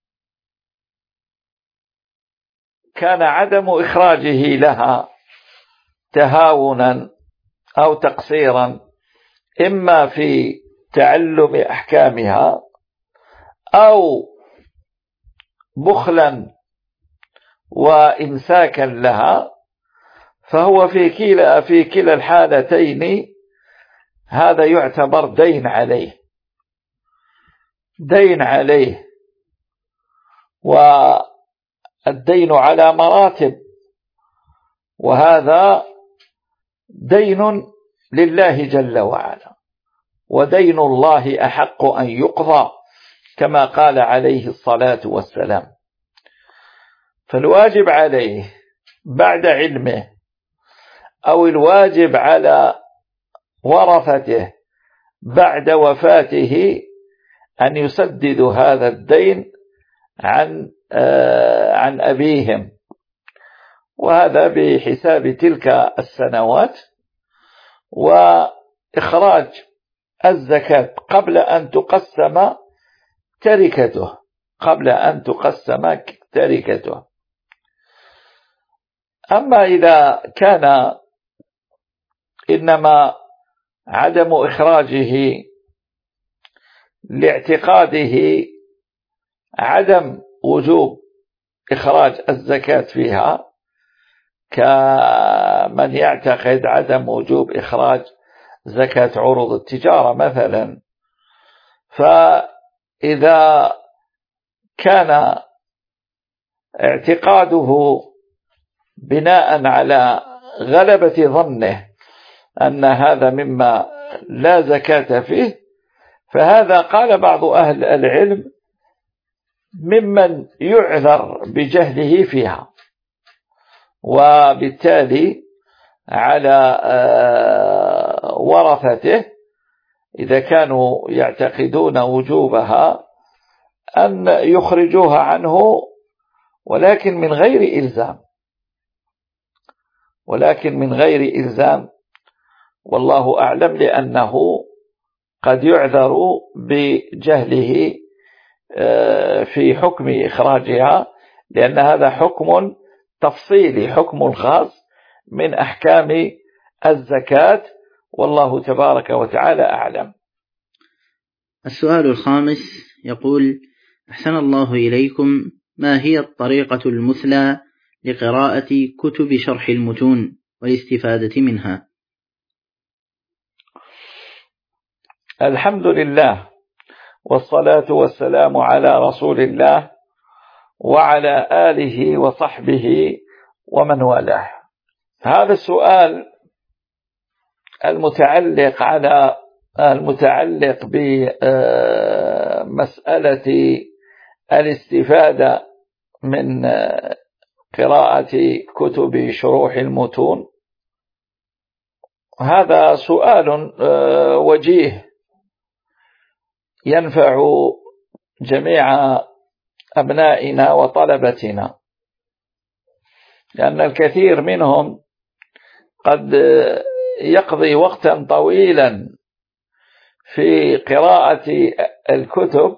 كان عدم إخراجه لها تهاونا أو تقصيرا، إما في تعلم أحكامها أو بخلا وإمساكا لها، فهو في كلا في كلا الحالتين هذا يعتبر دين عليه دين عليه والدين على مراتب، وهذا دين لله جل وعلا، ودين الله أحق أن يقضى كما قال عليه الصلاة والسلام. فالواجب عليه بعد علمه أو الواجب على ورثته بعد وفاته أن يسددوا هذا الدين عن عن أبيهم، وهذا بحساب تلك السنوات، وإخراج الزكاة قبل أن تقسم تركته قبل أن تقسم تركته. أما إذا كان إنما عدم إخراجه لاعتقاده عدم وجوب إخراج الزكاة فيها، كمن يعتقد عدم وجوب إخراج زكاة عروض التجارة مثلا، فإذا كان اعتقاده بناء على غلبة ظنه أن هذا مما لا زكاة فيه، فهذا قال بعض أهل العلم ممن يعذر بجهله فيها، وبالتالي على ورثته إذا كانوا يعتقدون وجوبها أن يخرجوها عنه، ولكن من غير إلزام ولكن من غير إلزام والله أعلم، لأنه قد يعذر بجهله في حكم إخراجها، لأن هذا حكم تفصيلي، حكم خاص من أحكام الزكاة، والله تبارك وتعالى أعلم. السؤال الخامس يقول: أحسن الله إليكم، ما هي الطريقة المثلى لقراءة كتب شرح المتون والاستفادة منها؟ الحمد لله، والصلاة والسلام على رسول الله وعلى آله وصحبه ومن والاه. هذا السؤال المتعلق على المتعلق بمسألة الاستفادة من قراءة كتب شروح المتون، هذا سؤال وجيه ينفع جميع أبنائنا وطلبتنا، لأن الكثير منهم قد يقضي وقتا طويلا في قراءة الكتب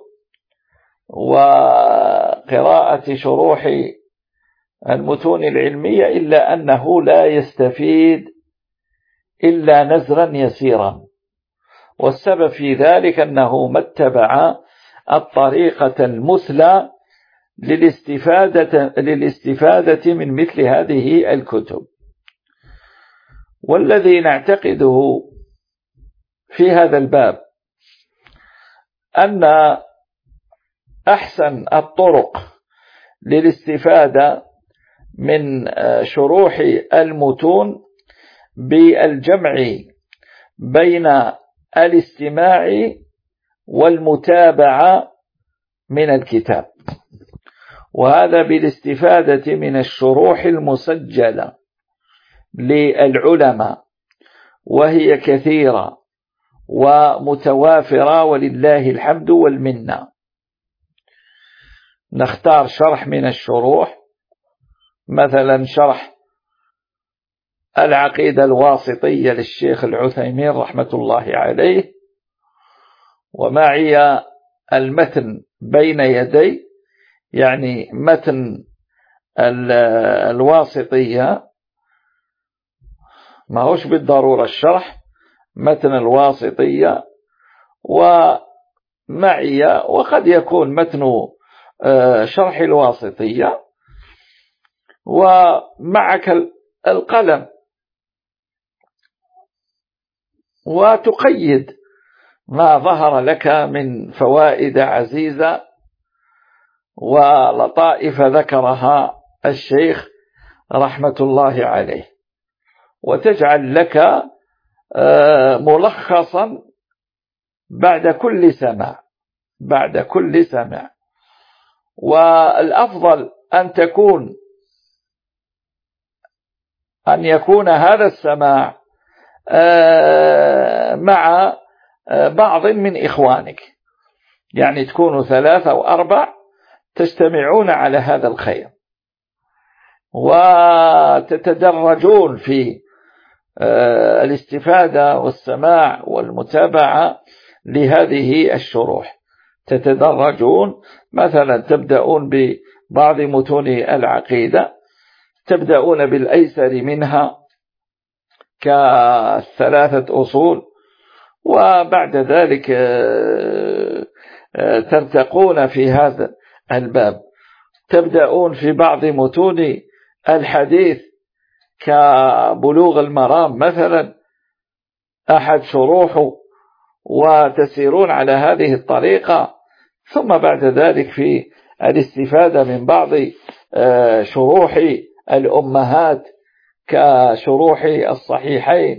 وقراءة شروح المتون العلمية، إلا أنه لا يستفيد إلا نزرا يسيرا، والسبب في ذلك أنه ما اتبع الطريقة المثلى للاستفادة, للاستفادة من مثل هذه الكتب. والذي نعتقده في هذا الباب أن أحسن الطرق للاستفادة من شروح المتون بالجمع بين الاستماع والمتابعة من الكتاب، وهذا بالاستفادة من الشروح المسجلة للعلماء، وهي كثيرة ومتوافرة ولله الحمد والمنة. نختار شرح من الشروح، مثلا شرح العقيدة الواسطية للشيخ العثيمين رحمة الله عليه، ومعي المتن بين يدي، يعني متن الواسطية، ما هوش بالضرورة الشرح، متن الواسطية، ومعي وقد يكون متن شرح الواسطية، ومعك القلم، وتقيد ما ظهر لك من فوائد عزيزة ولطائف ذكرها الشيخ رحمة الله عليه، وتجعل لك ملخصا بعد كل سماع بعد كل سماع والأفضل أن تكون أن يكون هذا السماع مع بعض من إخوانك، يعني تكونوا ثلاثة أو أربع تجتمعون على هذا الخير، وتتدرجون في الاستفادة والسماع والمتابعة لهذه الشروح. تتدرجون، مثلا تبدأون ببعض متون العقيدة، تبدأون بالأيسر منها كالثلاثة أصول، وبعد ذلك ترتقون في هذا الباب، تبدأون في بعض متون الحديث كبلوغ المرام مثلا أحد شروحه، وتسيرون على هذه الطريقة، ثم بعد ذلك في الاستفادة من بعض شروح الأمهات كشروح الصحيحين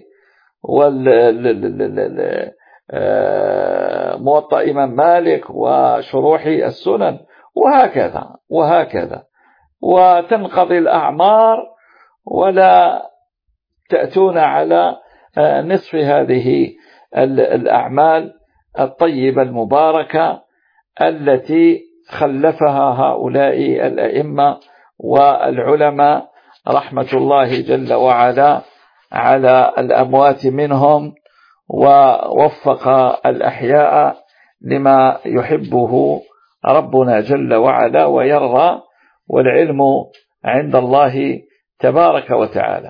والموطأ إمام مالك وشروح السنن، وهكذا وهكذا، وتنقضي الأعمار ولا تأتون على نصف هذه الأعمال الطيبة المباركة التي خلفها هؤلاء الأئمة والعلماء رحمة الله جل وعلا على الأموات منهم، ووفق الأحياء لما يحبه ربنا جل وعلا ويرضى، والعلم عند الله تبارك وتعالى.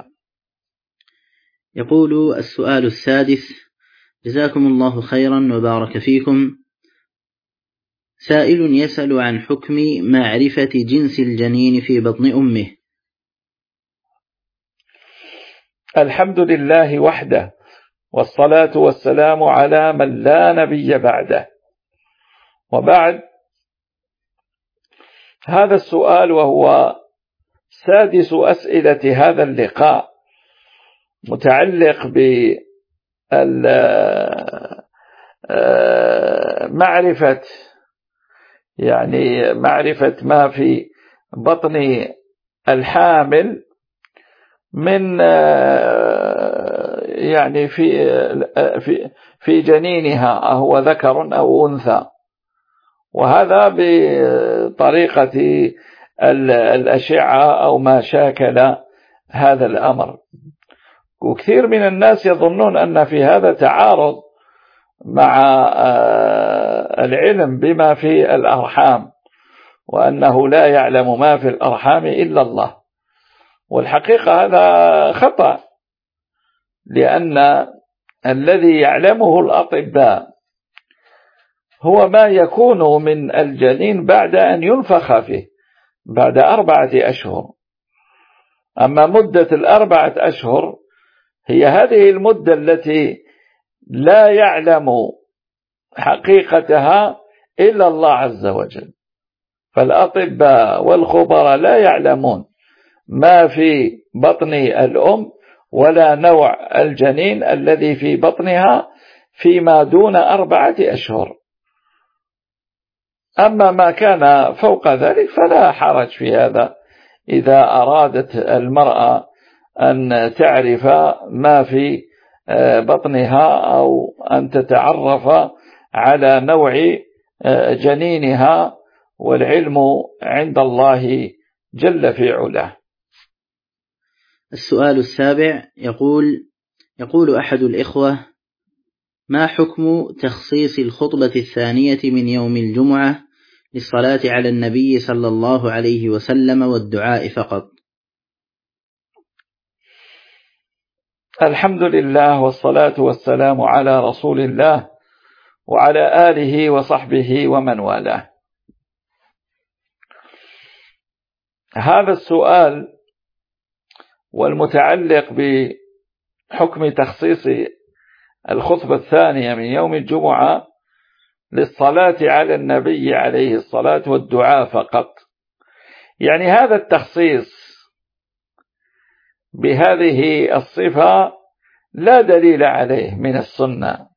يقول السؤال السادس: جزاكم الله خيرا وبارك فيكم. سائل يسأل عن حكم معرفة جنس الجنين في بطن أمه. الحمد لله وحده، والصلاة والسلام على من لا نبي بعده، وبعد. هذا السؤال وهو سادس أسئلة هذا اللقاء متعلق بمعرفة يعني معرفة ما في بطن الحامل من يعني في في في جنينها أهو ذكر أو أنثى، وهذا بطريقة الأشعة أو ما شاكل هذا الأمر. وكثير من الناس يظنون أن في هذا تعارض مع العلم بما في الأرحام، وأنه لا يعلم ما في الأرحام إلا الله، والحقيقة هذا خطأ، لأن الذي يعلمه الأطباء هو ما يكون من الجنين بعد أن ينفخ فيه بعد أربعة أشهر. أما مدة الأربعة أشهر هي هذه المدة التي لا يعلم حقيقتها إلا الله عز وجل، فالأطباء والخبراء لا يعلمون ما في بطن الأم ولا نوع الجنين الذي في بطنها فيما دون أربعة أشهر. أما ما كان فوق ذلك فلا حرج في هذا، إذا أرادت المرأة أن تعرف ما في بطنها أو أن تتعرف على نوع جنينها، والعلم عند الله جل في علاه. السؤال السابع يقول يقول أحد الإخوة: ما حكم تخصيص الخطبة الثانية من يوم الجمعة للصلاة على النبي صلى الله عليه وسلم والدعاء فقط؟ الحمد لله، والصلاة والسلام على رسول الله وعلى آله وصحبه ومن والاه. هذا السؤال والمتعلق بحكم تخصيص الخطبة الثانية من يوم الجمعة للصلاة على النبي عليه الصلاة والدعاء فقط، يعني هذا التخصيص بهذه الصفة لا دليل عليه من السنة،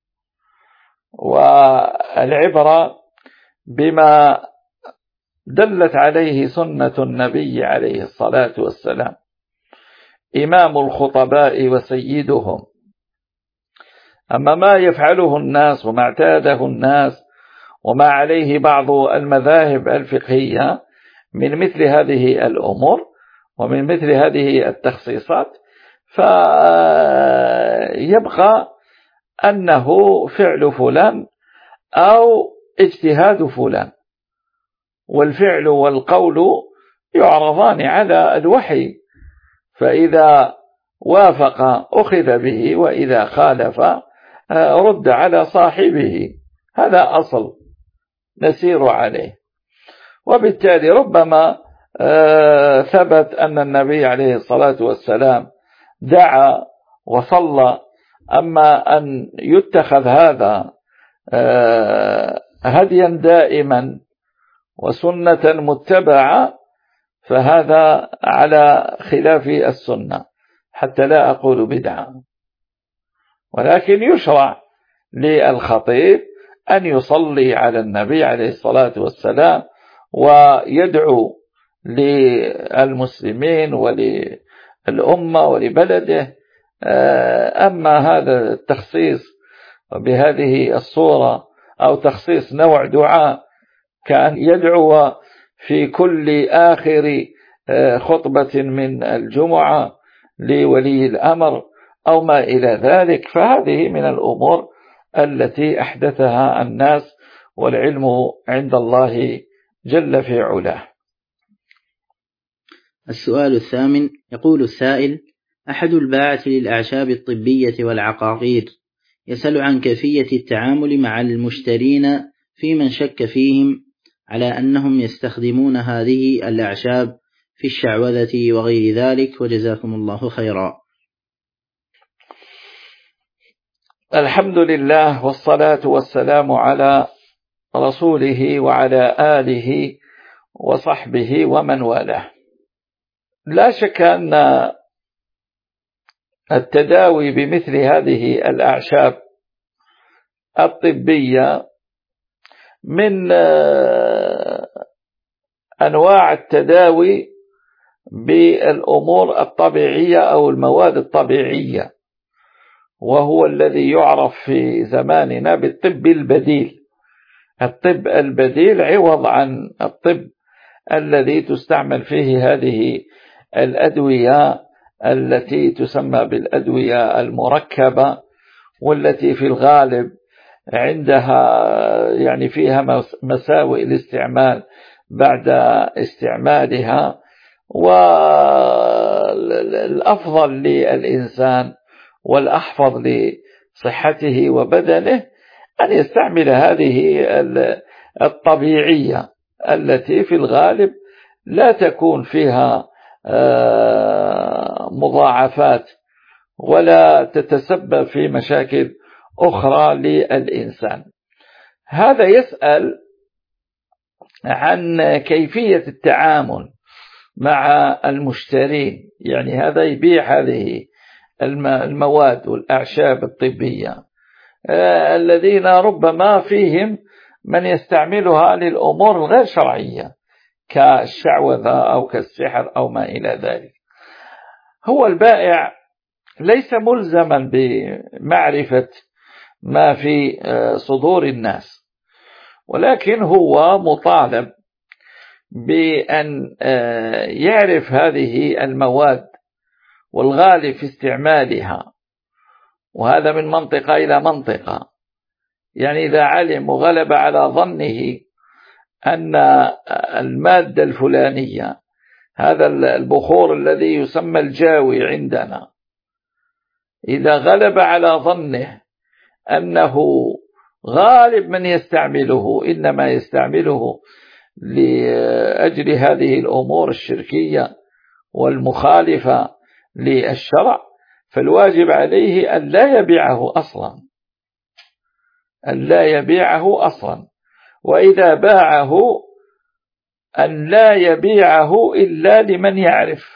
والعبرة بما دلت عليه سنة النبي عليه الصلاة والسلام، إمام الخطباء وسيدهم. أما ما يفعله الناس وما اعتاده الناس وما عليه بعض المذاهب الفقهية من مثل هذه الأمور ومن مثل هذه التخصيصات، فيبقى أنه فعل فلان أو اجتهاد فلان، والفعل والقول يعرضان على الوحي، فإذا وافق أخذ به، وإذا خالف رد على صاحبه. هذا أصل نسير عليه. وبالتالي ربما ثبت أن النبي عليه الصلاة والسلام دعا وصلى، أما أن يتخذ هذا هديا دائما وسنة متبعة فهذا على خلاف السنة، حتى لا أقول بدعة. ولكن يشرع للخطيب أن يصلي على النبي عليه الصلاة والسلام ويدعو للمسلمين وللأمة ولبلده أما هذا التخصيص بهذه الصورة أو تخصيص نوع دعاء كأن يدعو في كل آخر خطبة من الجمعة لولي الأمر أو ما إلى ذلك، فهذه من الأمور التي أحدثها الناس، والعلم عند الله جل في علاه. السؤال الثامن، يقول السائل: أحد الباعة للأعشاب الطبية والعقاقير يسأل عن كيفية التعامل مع المشترين في من شك فيهم على أنهم يستخدمون هذه الأعشاب في الشعوذة وغير ذلك، وجزاكم الله خيرا. الحمد لله والصلاة والسلام على رسوله وعلى آله وصحبه ومن والاه. لا شك أن التداوي بمثل هذه الأعشاب الطبية من أنواع التداوي بالأمور الطبيعية أو المواد الطبيعية، وهو الذي يعرف في زماننا بالطب البديل. الطب البديل عوض عن الطب الذي تستعمل فيه هذه الأدوية التي تسمى بالأدوية المركبة، والتي في الغالب عندها يعني فيها مساوئ الاستعمال بعد استعمالها. والأفضل للإنسان والأحفظ لصحته وبدنه أن يستعمل هذه الطبيعية التي في الغالب لا تكون فيها مضاعفات ولا تتسبب في مشاكل أخرى للإنسان. هذا يسأل عن كيفية التعامل مع المشترين، يعني هذا يبيع هذه المواد والأعشاب الطبية الذين ربما فيهم من يستعملها للأمور الغير شرعية كالشعوذة أو كالسحر أو ما إلى ذلك. هو البائع ليس ملزما بمعرفة ما في صدور الناس، ولكن هو مطالب بأن يعرف هذه المواد والغالب في استعمالها، وهذا من منطقة إلى منطقة. يعني إذا علم وغلب على ظنه أن المادة الفلانية، هذا البخور الذي يسمى الجاوي عندنا، إذا غلب على ظنه أنه غالب من يستعمله إنما يستعمله لأجل هذه الأمور الشركية والمخالفة للشرع، فالواجب عليه أن لا يبيعه أصلا، أن لا يبيعه أصلا. وإذا باعه أن لا يبيعه إلا لمن يعرف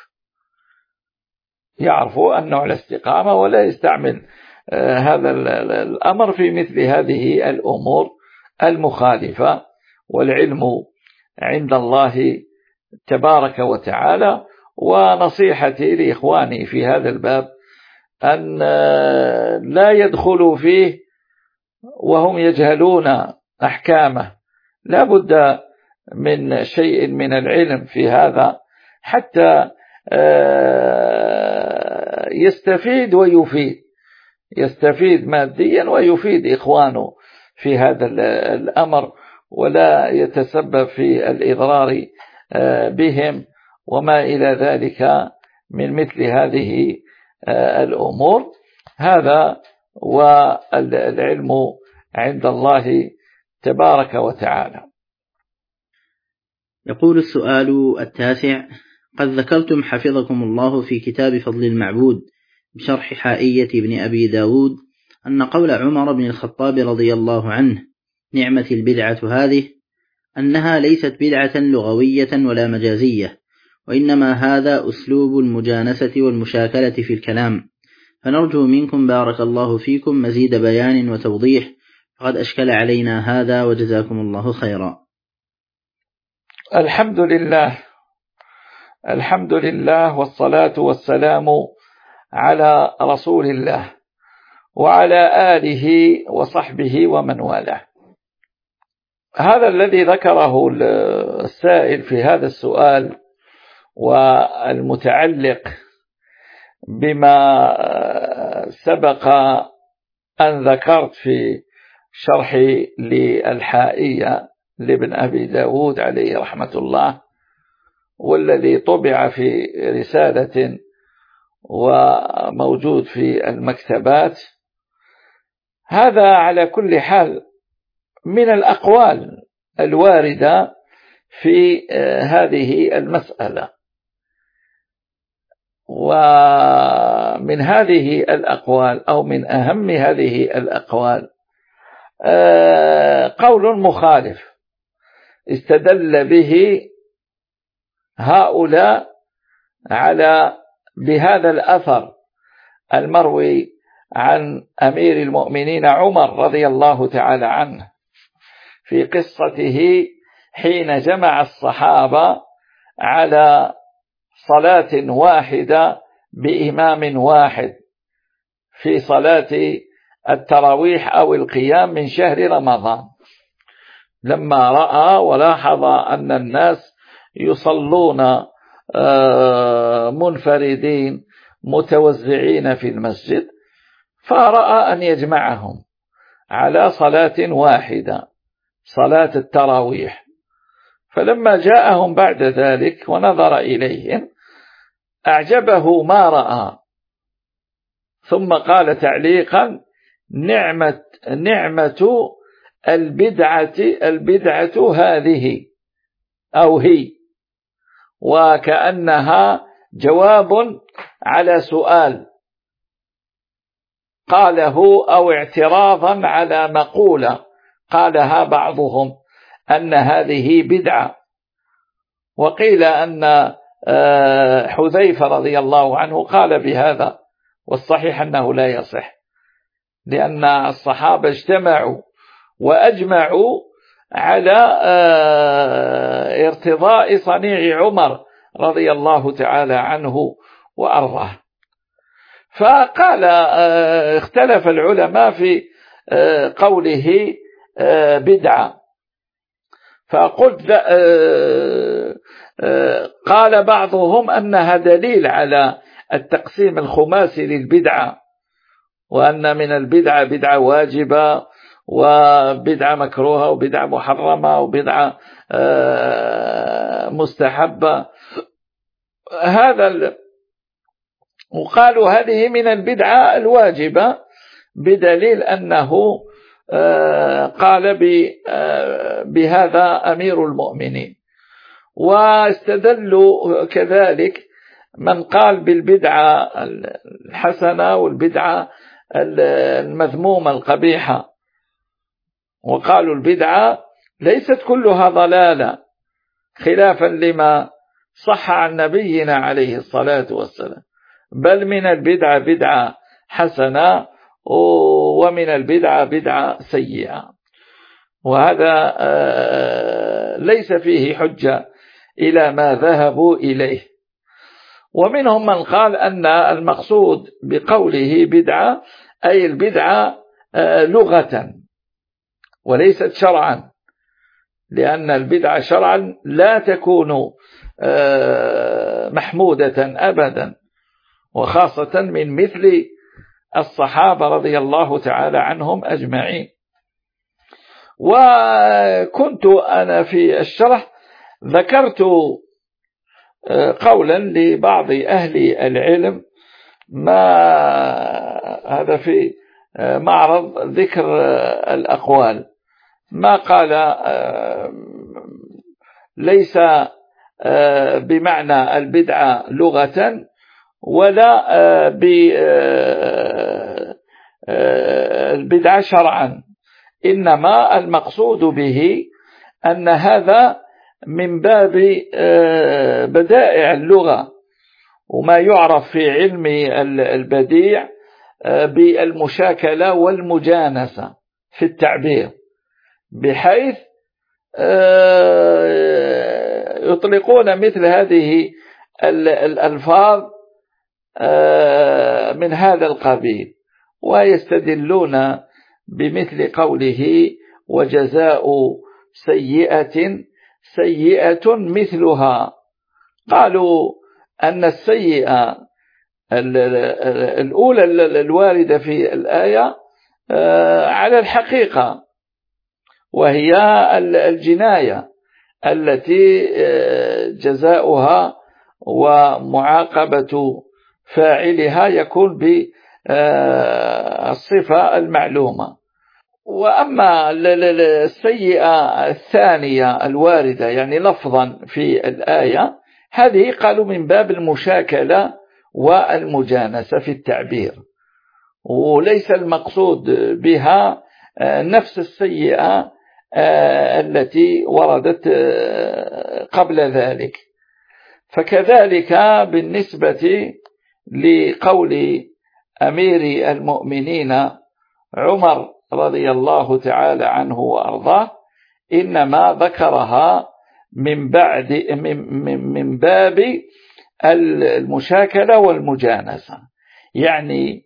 يعرف أنه على استقامة، ولا يستعمل هذا الأمر في مثل هذه الأمور المخالفة. والعلم عند الله تبارك وتعالى. ونصيحتي لإخواني في هذا الباب أن لا يدخلوا فيه وهم يجهلون أحكامه، لا بد من شيء من العلم في هذا حتى يستفيد ويفيد، يستفيد ماديا ويفيد إخوانه في هذا الأمر، ولا يتسبب في الإضرار بهم وما إلى ذلك من مثل هذه الأمور. هذا والعلم عند الله تبارك وتعالى. يقول السؤال التاسع: قد ذكرتم حفظكم الله في كتاب فضل المعبود بشرح حائية ابن أبي داود أن قول عمر بن الخطاب رضي الله عنه نعمة البدعة هذه أنها ليست بدعة لغوية ولا مجازية، وإنما هذا أسلوب المجانسة والمشاكلة في الكلام، فنرجو منكم بارك الله فيكم مزيد بيان وتوضيح، فقد أشكل علينا هذا، وجزاكم الله خيرا. الحمد لله الحمد لله والصلاة والسلام على رسول الله وعلى آله وصحبه ومن والاه. هذا الذي ذكره السائل في هذا السؤال والمتعلق بما سبق أن ذكرت في شرحي للحائية لابن أبي داود عليه رحمة الله، والذي طبع في رسالة وموجود في المكتبات. هذا على كل حال من الأقوال الواردة في هذه المسألة. ومن هذه الأقوال أو من أهم هذه الأقوال قول مخالف استدل به هؤلاء على بهذا الأثر المروي عن أمير المؤمنين عمر رضي الله تعالى عنه في قصته حين جمع الصحابة على صلاة واحدة بإمام واحد في صلاة التراويح أو القيام من شهر رمضان، لما رأى ولاحظ أن الناس يصلون منفردين متوزعين في المسجد، فرأى أن يجمعهم على صلاة واحدة، صلاة التراويح. فلما جاءهم بعد ذلك ونظر إليهم أعجبه ما رأى، ثم قال تعليقا: نعمة, نعمة البدعة البدعة هذه أو هي، وكأنها جواب على سؤال قاله أو اعتراضا على مقولة قالها بعضهم أن هذه بدعة. وقيل أن حذيفة رضي الله عنه قال بهذا، والصحيح أنه لا يصح، لأن الصحابة اجتمعوا وأجمعوا على ارتضاء صنيع عمر رضي الله تعالى عنه وأرضاه. فقال اختلف العلماء في قوله بدعة، فقلت قال بعضهم أنها دليل على التقسيم الخماسي للبدعة، وأن من البدعة بدعة واجبة وبدعة مكروهة وبدعة محرمة وبدعة مستحبة. هذا وقالوا هذه من البدعة الواجبة بدليل أنه قال بهذا أمير المؤمنين. واستدلوا كذلك من قال بالبدعة الحسنة والبدعة المذمومة القبيحة، وقالوا البدعة ليست كلها ضلالة، خلافا لما صح عن نبينا عليه الصلاة والسلام، بل من البدعة بدعة حسنة ومن البدعة بدعة سيئة. وهذا ليس فيه حجة إلى ما ذهبوا إليه. ومنهم من قال أن المقصود بقوله بدعة أي البدعة لغة وليست شرعا، لأن البدعة شرعا لا تكون محمودة أبدا، وخاصة من مثل الصحابة رضي الله تعالى عنهم أجمعين. وكنت أنا في الشرح ذكرت قولا لبعض أهل العلم، ما هذا في معرض ذكر الأقوال، ما قال ليس بمعنى البدعة لغة ولا بالبدعة شرعا، إنما المقصود به أن هذا من باب بدائع اللغة وما يعرف في علم البديع بالمشاكلة والمجانسة في التعبير، بحيث يطلقون مثل هذه الألفاظ من هذا القبيل، ويستدلون بمثل قوله وجزاء سيئة سيئة مثلها. قالوا أن السيئة الأولى الواردة في الآية على الحقيقة، وهي الجناية التي جزاؤها ومعاقبة فاعلها يكون بالصفة المعلومة. وأما السيئة الثانية الواردة يعني لفظا في الآية، هذه قالوا من باب المشاكلة والمجانسة في التعبير، وليس المقصود بها نفس السيئة التي وردت قبل ذلك. فكذلك بالنسبة لقول أمير المؤمنين عمر رضي الله تعالى عنه وأرضاه، إنما ذكرها من بعد من, من باب المشاكلة والمجانسة، يعني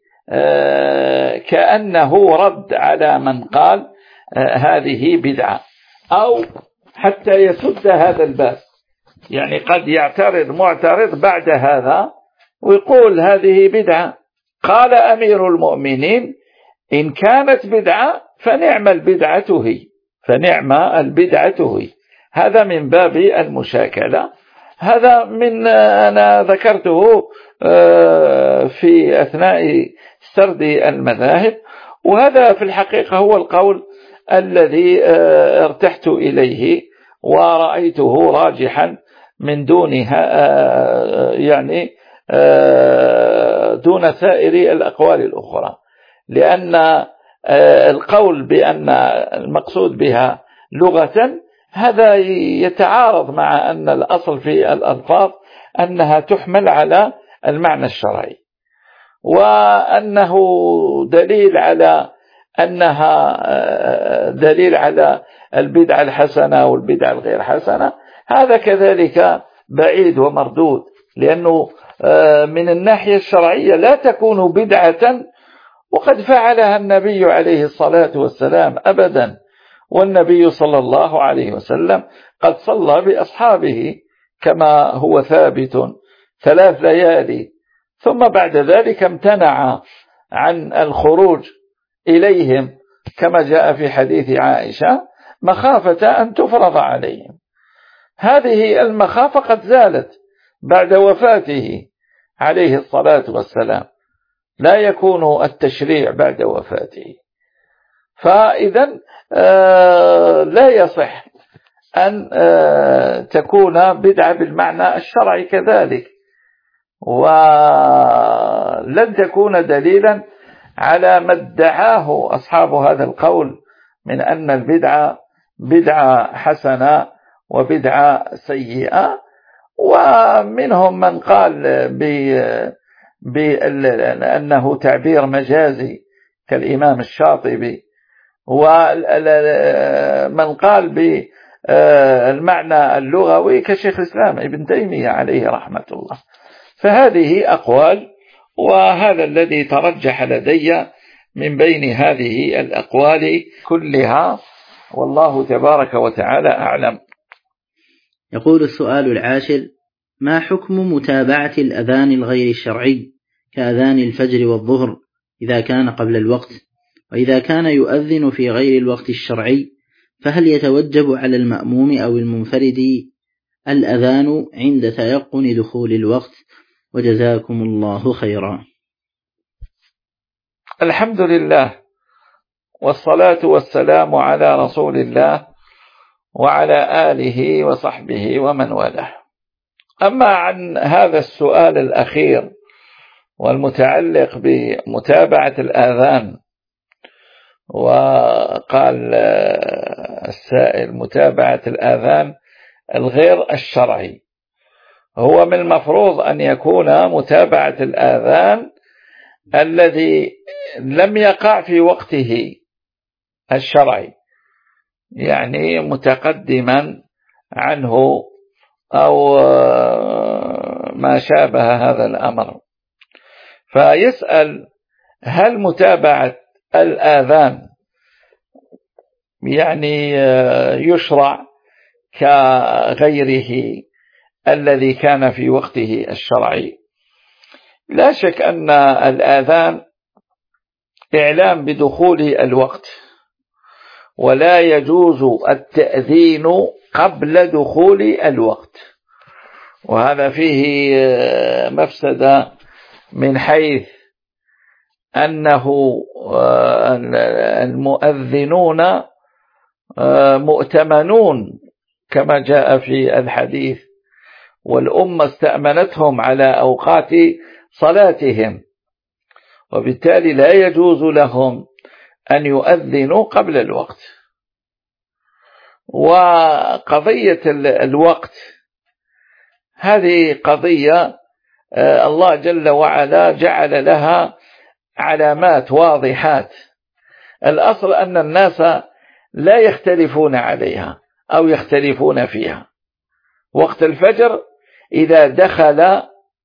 كأنه رد على من قال هذه بدعة، أو حتى يسد هذا الباب. يعني قد يعترض معترض بعد هذا ويقول هذه بدعة. قال أمير المؤمنين إن كانت بدعة فنعم البدعة هي، فنعم البدعة هي. هذا من باب المشاكلة. هذا من أنا ذكرته في أثناء سرد المذاهب، وهذا في الحقيقة هو القول الذي ارتحت إليه ورأيته راجحا من دونها، يعني دون سائر الأقوال الأخرى، لأن القول بأن المقصود بها لغة هذا يتعارض مع أن الأصل في الألفاظ أنها تحمل على المعنى الشرعي، وأنه دليل على أنها دليل على البدعة الحسنة والبدعة الغير حسنة، هذا كذلك بعيد ومردود، لأنه من الناحية الشرعية لا تكون بدعة وقد فعلها النبي عليه الصلاة والسلام أبدا. والنبي صلى الله عليه وسلم قد صلى بأصحابه كما هو ثابت ثلاث ليالي، ثم بعد ذلك امتنع عن الخروج إليهم كما جاء في حديث عائشة مخافة أن تفرض عليهم. هذه المخافة قد زالت بعد وفاته عليه الصلاة والسلام، لا يكون التشريع بعد وفاته. فإذا لا يصح أن تكون بدعة بالمعنى الشرعي كذلك، ولن تكون دليلا على ما ادعاه أصحاب هذا القول من أن البدعة بدعة حسنة وبدعة سيئة. ومنهم من قال بأنه تعبير مجازي كالإمام الشاطبي، ومن قال بالمعنى اللغوي كشيخ الإسلام ابن تيمية عليه رحمة الله. فهذه أقوال، وهذا الذي ترجح لدي من بين هذه الأقوال كلها، والله تبارك وتعالى أعلم. يقول السؤال العاشر: ما حكم متابعة الأذان الغير الشرعي كأذان الفجر والظهر إذا كان قبل الوقت، وإذا كان يؤذن في غير الوقت الشرعي فهل يتوجب على المأموم أو المنفرد الأذان عند تيقن دخول الوقت؟ وجزاكم الله خيرا. الحمد لله، والصلاة والسلام على رسول الله وعلى آله وصحبه ومن والاه. أما عن هذا السؤال الأخير والمتعلق بمتابعة الآذان، وقال السائل متابعة الآذان الغير الشرعي، هو من المفروض أن يكون متابعة الآذان الذي لم يقع في وقته الشرعي، يعني متقدما عنه أو ما شابه هذا الأمر. فيسأل هل متابعة الآذان يعني يشرع كغيره الذي كان في وقته الشرعي؟ لا شك أن الآذان إعلام بدخول الوقت، ولا يجوز التأذين قبل دخول الوقت، وهذا فيه مفسدة من حيث أنه المؤذنون مؤتمنون كما جاء في الحديث، والأمة استأمنتهم على أوقات صلاتهم، وبالتالي لا يجوز لهم أن يؤذنوا قبل الوقت. وقضية الوقت هذه قضية الله جل وعلا جعل لها علامات واضحات، الأصل أن الناس لا يختلفون عليها أو يختلفون فيها. وقت الفجر إذا دخل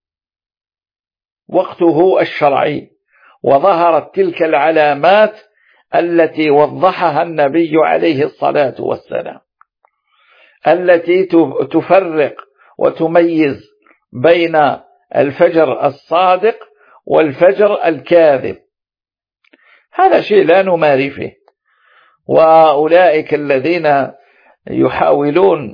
وقته الشرعي وظهرت تلك العلامات التي وضحها النبي عليه الصلاة والسلام، التي تفرق وتميز بين الفجر الصادق والفجر الكاذب، هذا شيء لا نماري فيه. وأولئك الذين يحاولون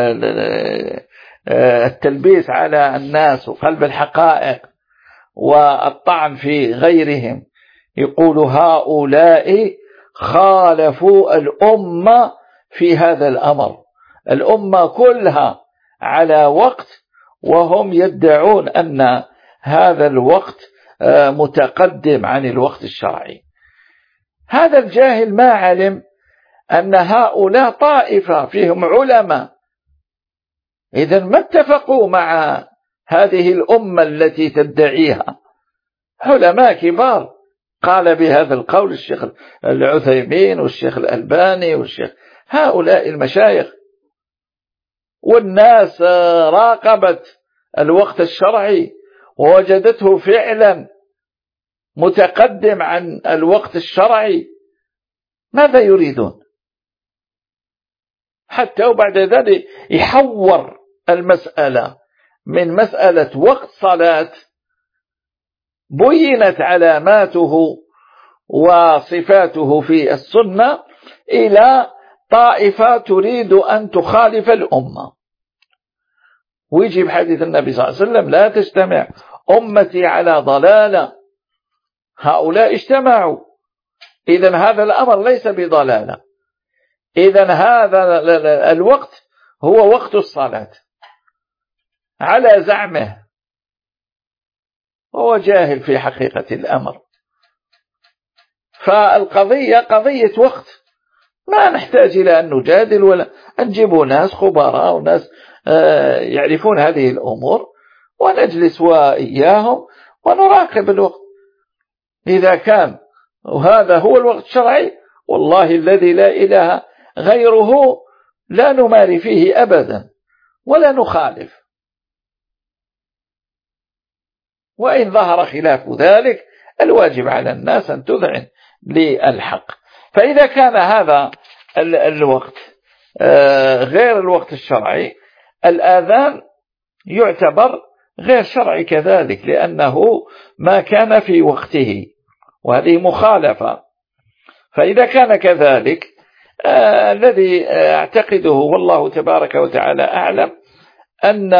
التلبيس على الناس وقلب الحقائق والطعن في غيرهم، يقول هؤلاء خالفوا الأمة في هذا الأمر، الأمة كلها على وقت وهم يدعون أن هذا الوقت متقدم عن الوقت الشرعي. هذا الجاهل ما علم أن هؤلاء طائفة فيهم علماء، إذن ما اتفقوا مع هذه الأمة التي تدعيها، علماء كبار قال بهذا القول الشيخ العثيمين والشيخ الألباني والشيخ، هؤلاء المشايخ، والناس راقبت الوقت الشرعي ووجدته فعلا متقدم عن الوقت الشرعي، ماذا يريدون؟ حتى وبعد ذلك يحور المسألة من مسألة وقت صلاة بينت علاماته وصفاته في السنة إلى طائفة تريد أن تخالف الأمة، ويجي بحديث النبي صلى الله عليه وسلم لا تجتمع أمتي على ضلالة، هؤلاء اجتمعوا، إذن هذا الأمر ليس بضلالة، إذن هذا الوقت هو وقت الصلاة على زعمه، هو جاهل في حقيقة الأمر. فالقضية قضية وقت، ما نحتاج إلى أن نجادل ولا نجيب ناس خبراء وناس يعرفون هذه الأمور ونجلس وإياهم ونراقب الوقت. إذا كان وهذا هو الوقت الشرعي والله الذي لا إله غيره لا نماري فيه أبدا ولا نخالف، وإن ظهر خلاف ذلك الواجب على الناس أن تذعن للحق. فإذا كان هذا الوقت غير الوقت الشرعي، الآذان يعتبر غير شرعي كذلك، لأنه ما كان في وقته، وهذه مخالفة. فإذا كان كذلك الذي أعتقده والله تبارك وتعالى أعلم أن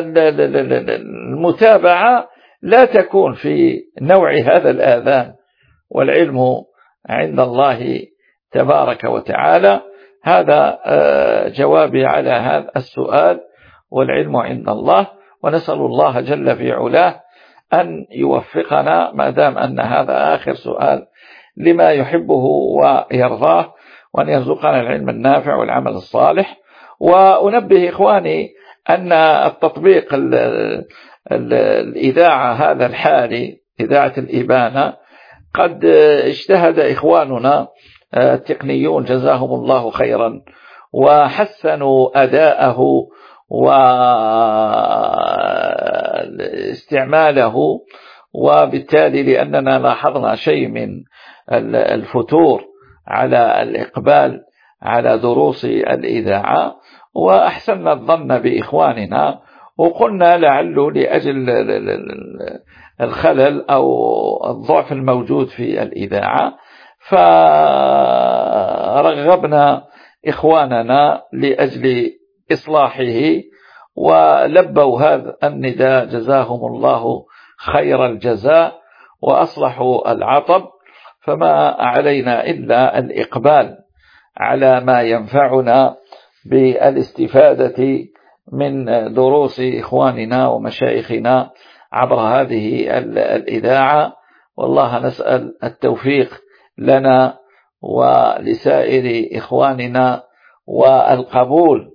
المتابعة لا تكون في نوع هذا الآذان، والعلم عند الله تبارك وتعالى. هذا جوابي على هذا السؤال، والعلم عند الله، ونسأل الله جل في علاه أن يوفقنا ما دام أن هذا آخر سؤال لما يحبه ويرضاه، وأن يرزقنا العلم النافع والعمل الصالح. وأنبه إخواني أن التطبيق ال ال الإذاعة هذا الحالي، إذاعة الإبانة، قد اجتهد إخواننا التقنيون جزاهم الله خيرا وحسنوا أداءه واستعماله وبالتالي لأننا لاحظنا شيء من الفتور على الإقبال على دروس الإذاعة، وأحسننا الظن بإخواننا وقلنا لعله لأجل الخلل أو الضعف الموجود في الإذاعة فرغبنا إخواننا لأجل إصلاحه ولبوا هذا النداء جزاهم الله خير الجزاء وأصلحوا العطب، فما علينا إلا الإقبال على ما ينفعنا بالاستفادة من دروس إخواننا ومشايخنا عبر هذه الإذاعة. والله نسأل التوفيق لنا ولسائر إخواننا والقبول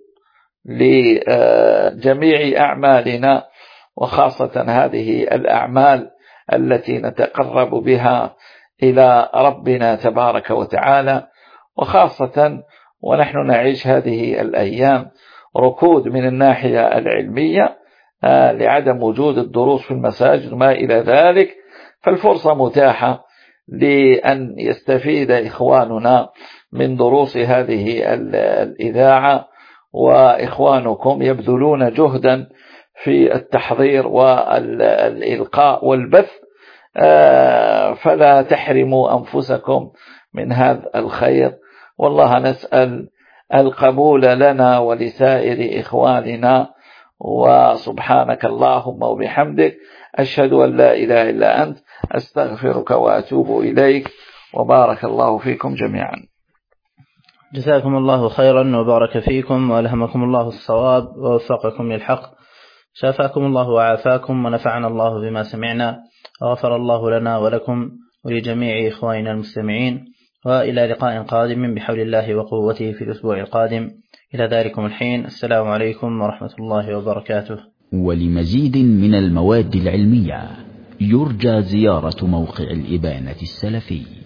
لجميع أعمالنا، وخاصة هذه الأعمال التي نتقرب بها إلى ربنا تبارك وتعالى، وخاصة ونحن نعيش هذه الأيام ركود من الناحية العلمية لعدم وجود الدروس في المساجد وما إلى ذلك، فالفرصة متاحة لأن يستفيد إخواننا من دروس هذه الإذاعة، وإخوانكم يبذلون جهدا في التحضير والإلقاء والبث، فلا تحرموا أنفسكم من هذا الخير. والله نسأل القبول لنا ولسائر إخواننا، وسبحانك اللهم وبحمدك أشهد أن لا إله إلا أنت أستغفرك وأتوب إليك، وبارك الله فيكم جميعا. جزاكم الله خيرا وبارك فيكم وألهمكم الله الصواب ووفقكم للحق، شافاكم الله وعافاكم ونفعنا الله بما سمعنا، وغفر الله لنا ولكم ولجميع إخواننا المستمعين، وإلى لقاء قادم بحول الله وقوته في الأسبوع القادم. إلى ذلكم الحين، السلام عليكم ورحمة الله وبركاته. ولمزيد من المواد العلمية يرجى زيارة موقع الإبانة السلفي.